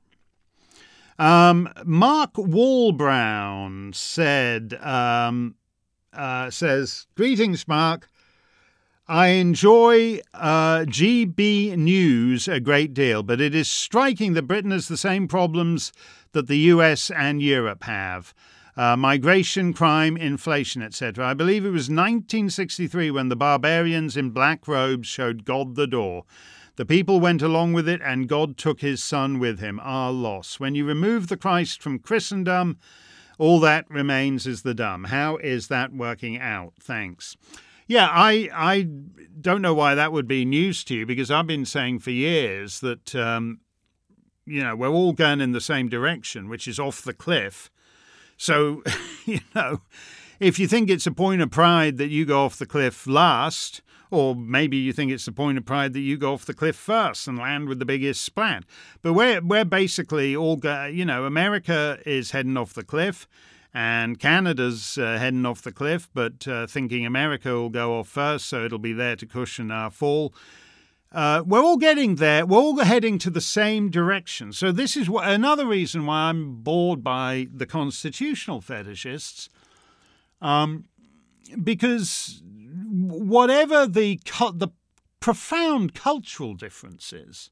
Um, Mark Wallbrown said, um, uh, says, greetings, Mark. I enjoy uh, G B News a great deal, but it is striking that Britain has the same problems that the U S and Europe have. Uh, migration, crime, inflation, et cetera. I believe it was nineteen sixty-three when the barbarians in black robes showed God the door. The people went along with it, and God took his son with him. Our loss. When you remove the Christ from Christendom, all that remains is the dumb. How is that working out? Thanks. Yeah, I I don't know why that would be news to you, because I've been saying for years that, um, you know, we're all going in the same direction, which is off the cliff. So, you know, if you think it's a point of pride that you go off the cliff last, or maybe you think it's a point of pride that you go off the cliff first and land with the biggest splat. But we're, we're basically all, go, you know, America is heading off the cliff and Canada's uh, heading off the cliff, but uh, thinking America will go off first, so it'll be there to cushion our fall. Uh, we're all getting there. We're all heading to the same direction. So this is what, another reason why I'm bored by the constitutional fetishists, um, because whatever the the profound cultural differences,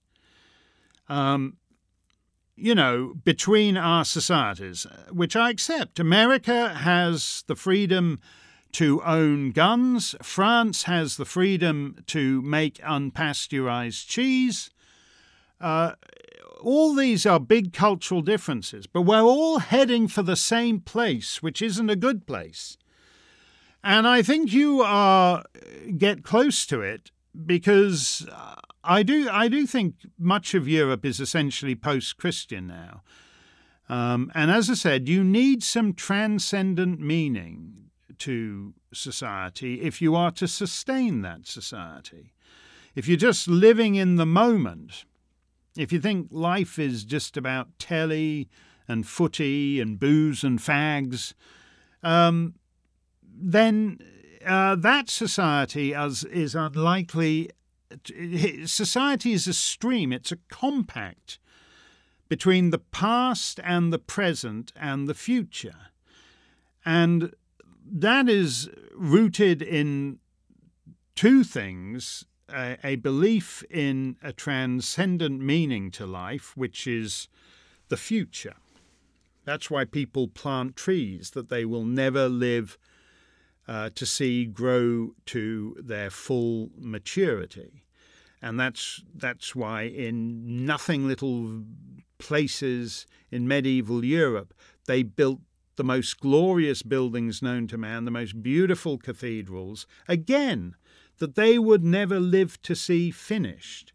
um, you know, between our societies, which I accept, America has the freedom to own guns. France has the freedom to make unpasteurized cheese. Uh, all these are big cultural differences, but we're all heading for the same place, which isn't a good place. And I think you are get close to it because I do I do think much of Europe is essentially post-Christian now. Um, and as I said, you need some transcendent meaning to society if you are to sustain that society. If you're just living in the moment, if you think life is just about telly and footy and booze and fags, um, then uh, that society is, is unlikely. Society is a stream. It's a compact between the past and the present and the future. And that is rooted in two things, a, a belief in a transcendent meaning to life, which is the future. That's why people plant trees, that they will never live uh, to see grow to their full maturity. And that's that's why in nothing little places in medieval Europe, they built the most glorious buildings known to man, the most beautiful cathedrals, again, that they would never live to see finished.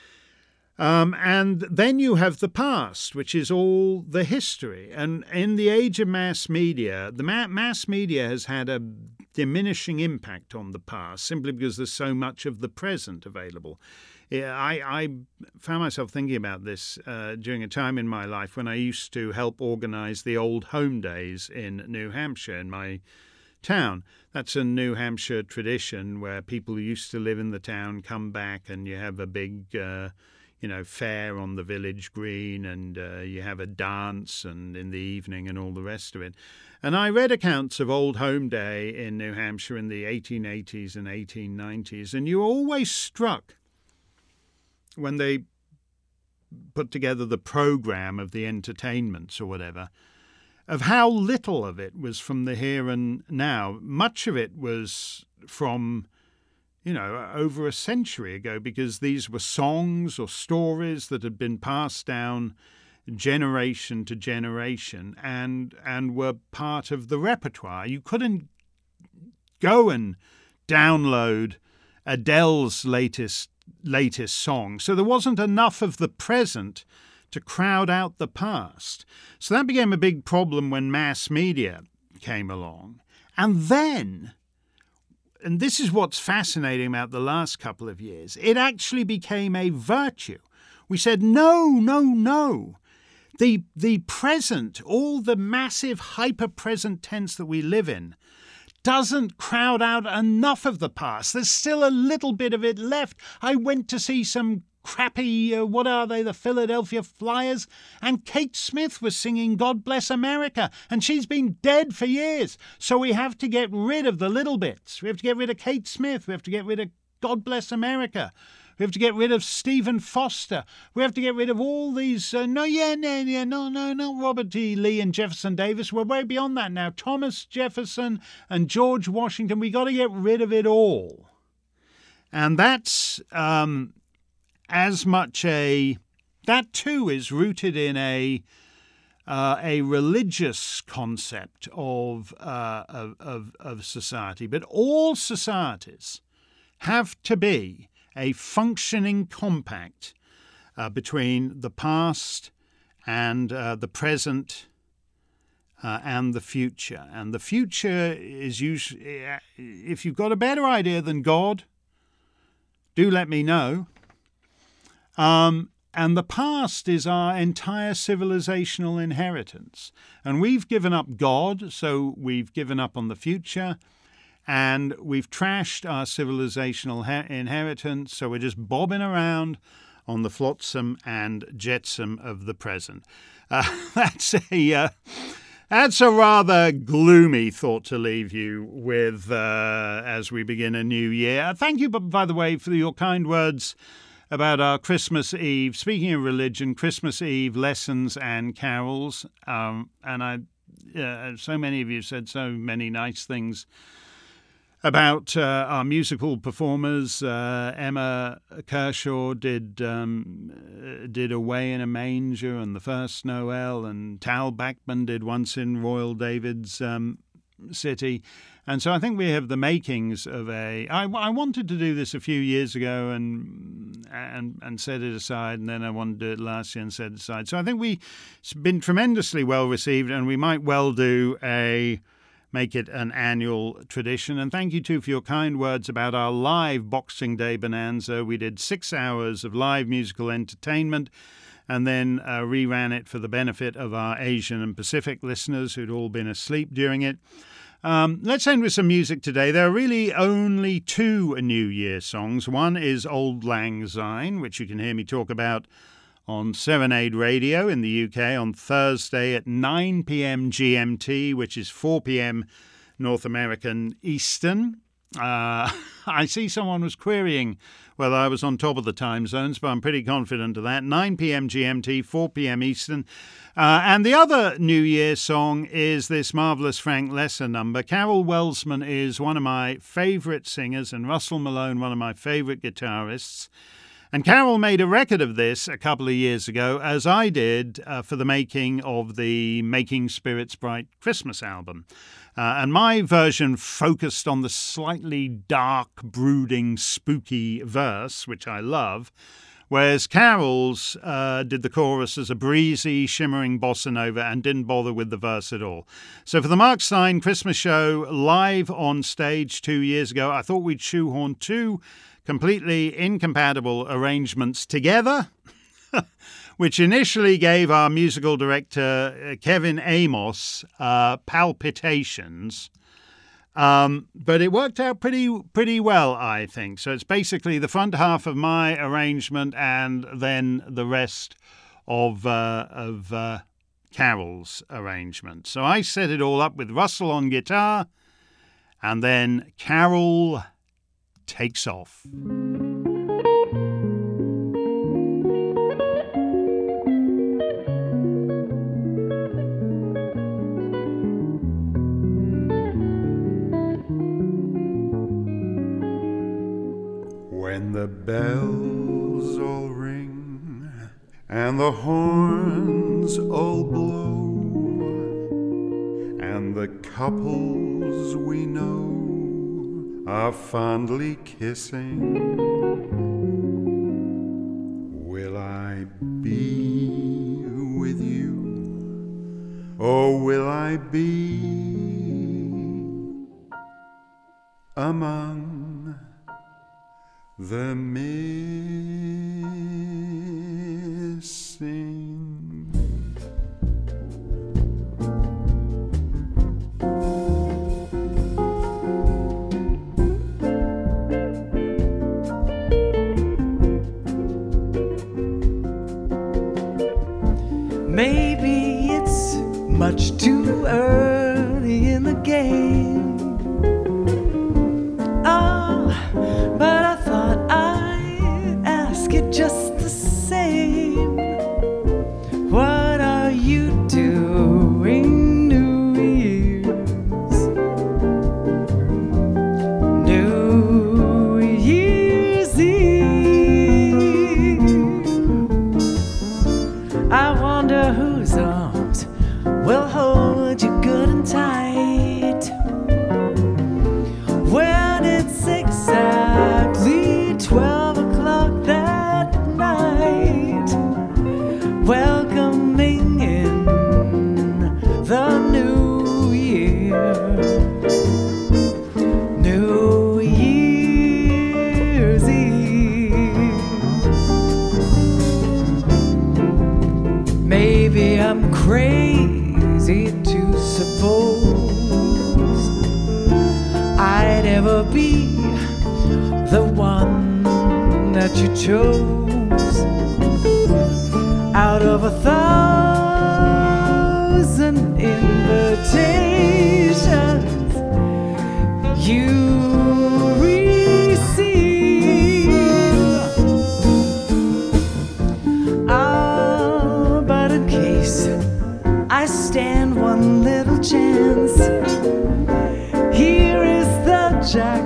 Um, and then you have the past, which is all the history. And in the age of mass media, the ma- mass media has had a diminishing impact on the past simply because there's so much of the present available. I, I found myself thinking about this uh, during a time in my life when I used to help organize the old home days in New Hampshire, in my town. That's a New Hampshire tradition where people who used to live in the town come back and you have a big, uh, you know, fair on the village green and uh, you have a dance and in the evening and all the rest of it. And I read accounts of Old Home Day in New Hampshire in the eighteen eighties and eighteen nineties, and you were always struck when they put together the program of the entertainments or whatever, of how little of it was from the here and now. Much of it was from, you know, over a century ago, because these were songs or stories that had been passed down generation to generation and and were part of the repertoire. You couldn't go and download Adele's latest latest song. So there wasn't enough of the present to crowd out the past. So that became a big problem when mass media came along. And then, and this is what's fascinating about the last couple of years, it actually became a virtue. We said, no, no, no. The, the present, all the massive hyper-present tense that we live in, doesn't crowd out enough of the past. There's still a little bit of it left. I went to see some crappy, uh, what are they, the Philadelphia Flyers, and Kate Smith was singing God Bless America, and she's been dead for years. So we have to get rid of the little bits. We have to get rid of Kate Smith. We have to get rid of God Bless America. We have to get rid of Stephen Foster. We have to get rid of all these, uh, no, yeah, no, yeah, no, no, not Robert D. Lee and Jefferson Davis. We're way beyond that now. Thomas Jefferson and George Washington, we got to get rid of it all. And that's um, as much a, that too is rooted in a, uh, a religious concept of, uh, of, of, of society. But all societies have to be a functioning compact uh, between the past and uh, the present uh, and the future. And the future is usually, if you've got a better idea than God, do let me know. Um, and the past is our entire civilizational inheritance. And we've given up God, so we've given up on the future. And we've trashed our civilizational ha- inheritance, so we're just bobbing around on the flotsam and jetsam of the present. Uh, that's a uh, that's a rather gloomy thought to leave you with uh, as we begin a new year. Thank you, by the way, for your kind words about our Christmas Eve. Speaking of religion, Christmas Eve lessons and carols, um, and I, uh, so many of you said so many nice things about uh, our musical performers. Uh, Emma Kershaw did um, did Away in a Manger and The First Noel, and Tal Bachman did Once in Royal David's um, City. And so I think we have the makings of a... I, I wanted to do this a few years ago and, and and set it aside, and then I wanted to do it last year and set it aside. So I think we, it's been tremendously well received, and we might well do a... make it an annual tradition. And thank you, too, for your kind words about our live Boxing Day Bonanza. We did six hours of live musical entertainment and then uh, reran it for the benefit of our Asian and Pacific listeners who'd all been asleep during it. Um, let's end with some music today. There are really only two New Year songs. One is Auld Lang Syne, which you can hear me talk about on Serenade Radio in the U K on Thursday at nine p.m. G M T, which is four p.m. North American Eastern. Uh, I see someone was querying whether I was on top of the time zones, but I'm pretty confident of that. nine p.m. G M T, four p.m. Eastern. Uh, and the other New Year song is this marvellous Frank Loesser number. Carol Welsman is one of my favourite singers, and Russell Malone, one of my favourite guitarists. And Carol made a record of this a couple of years ago, as I did uh, for the making of the Making Spirits Bright Christmas album. Uh, and my version focused on the slightly dark, brooding, spooky verse, which I love, whereas Carol's uh, did the chorus as a breezy, shimmering bossa nova and didn't bother with the verse at all. So for the Mark Stein Christmas show live on stage two years ago, I thought we'd shoehorn two completely incompatible arrangements together, which initially gave our musical director, Kevin Amos, uh, palpitations. Um, but it worked out pretty pretty well, I think. So it's basically the front half of my arrangement and then the rest of, uh, of uh, Carol's arrangement. So I set it all up with Russell on guitar, and then Carol takes off. When the bells all ring and the horns all blow and the couples we know are fondly kissing, will I be with you, or will I be among the missing? Maybe it's much too early in the game. Oh, but I thought I'd ask it just the same. What are you doing New Year's? New Year's Eve. I wonder whose arms will hold you good and tight when it's exactly twelve o'clock that night, welcoming in the new year. New Year's Eve. Maybe I'm crazy to suppose I'd ever be the one that you chose out of a thousand invitations you receive. Ah, but in case I stand one little chance, here is the jack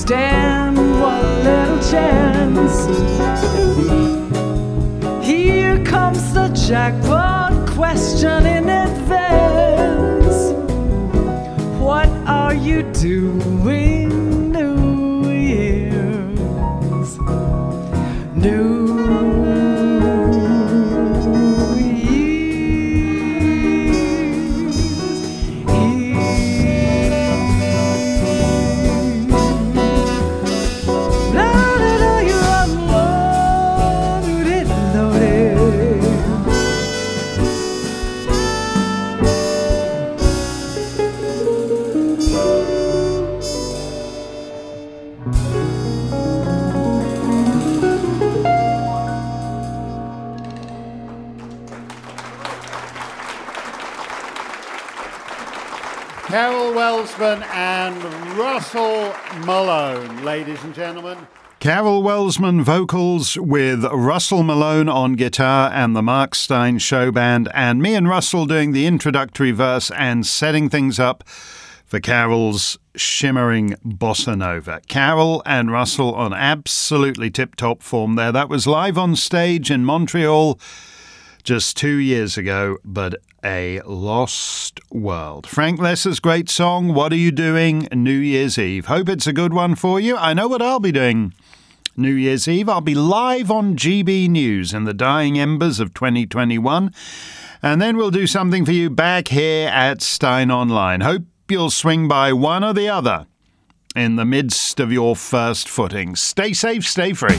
stand what little chance. Here comes the jackpot question in advance. What are you doing, New Year's? New Carol Welsman and Russell Malone, ladies and gentlemen. Carol Welsman vocals with Russell Malone on guitar and the Mark Stein Show Band, and me and Russell doing the introductory verse and setting things up for Carol's shimmering bossa nova. Carol and Russell on absolutely tip-top form there. That was live on stage in Montreal just two years ago, but a lost world. Frank Lesser's great song, What Are You Doing New Year's Eve? Hope it's a good one for you. I know what I'll be doing New Year's Eve. I'll be live on G B News in the dying embers of twenty twenty-one. And then we'll do something for you back here at Stein Online. Hope you'll swing by one or the other in the midst of your first footing. Stay safe, stay free.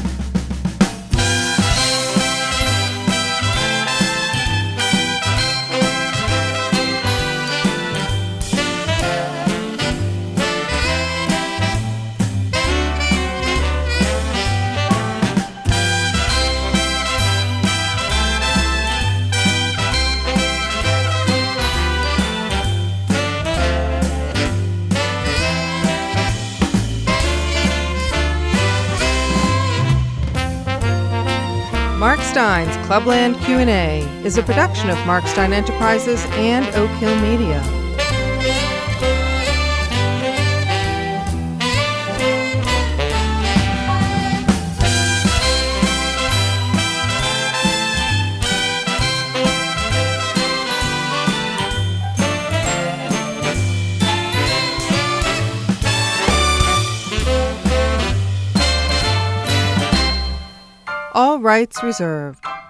Mark Stein's Clubland Q and A is a production of Mark Stein Enterprises and Oak Hill Media. All rights reserved.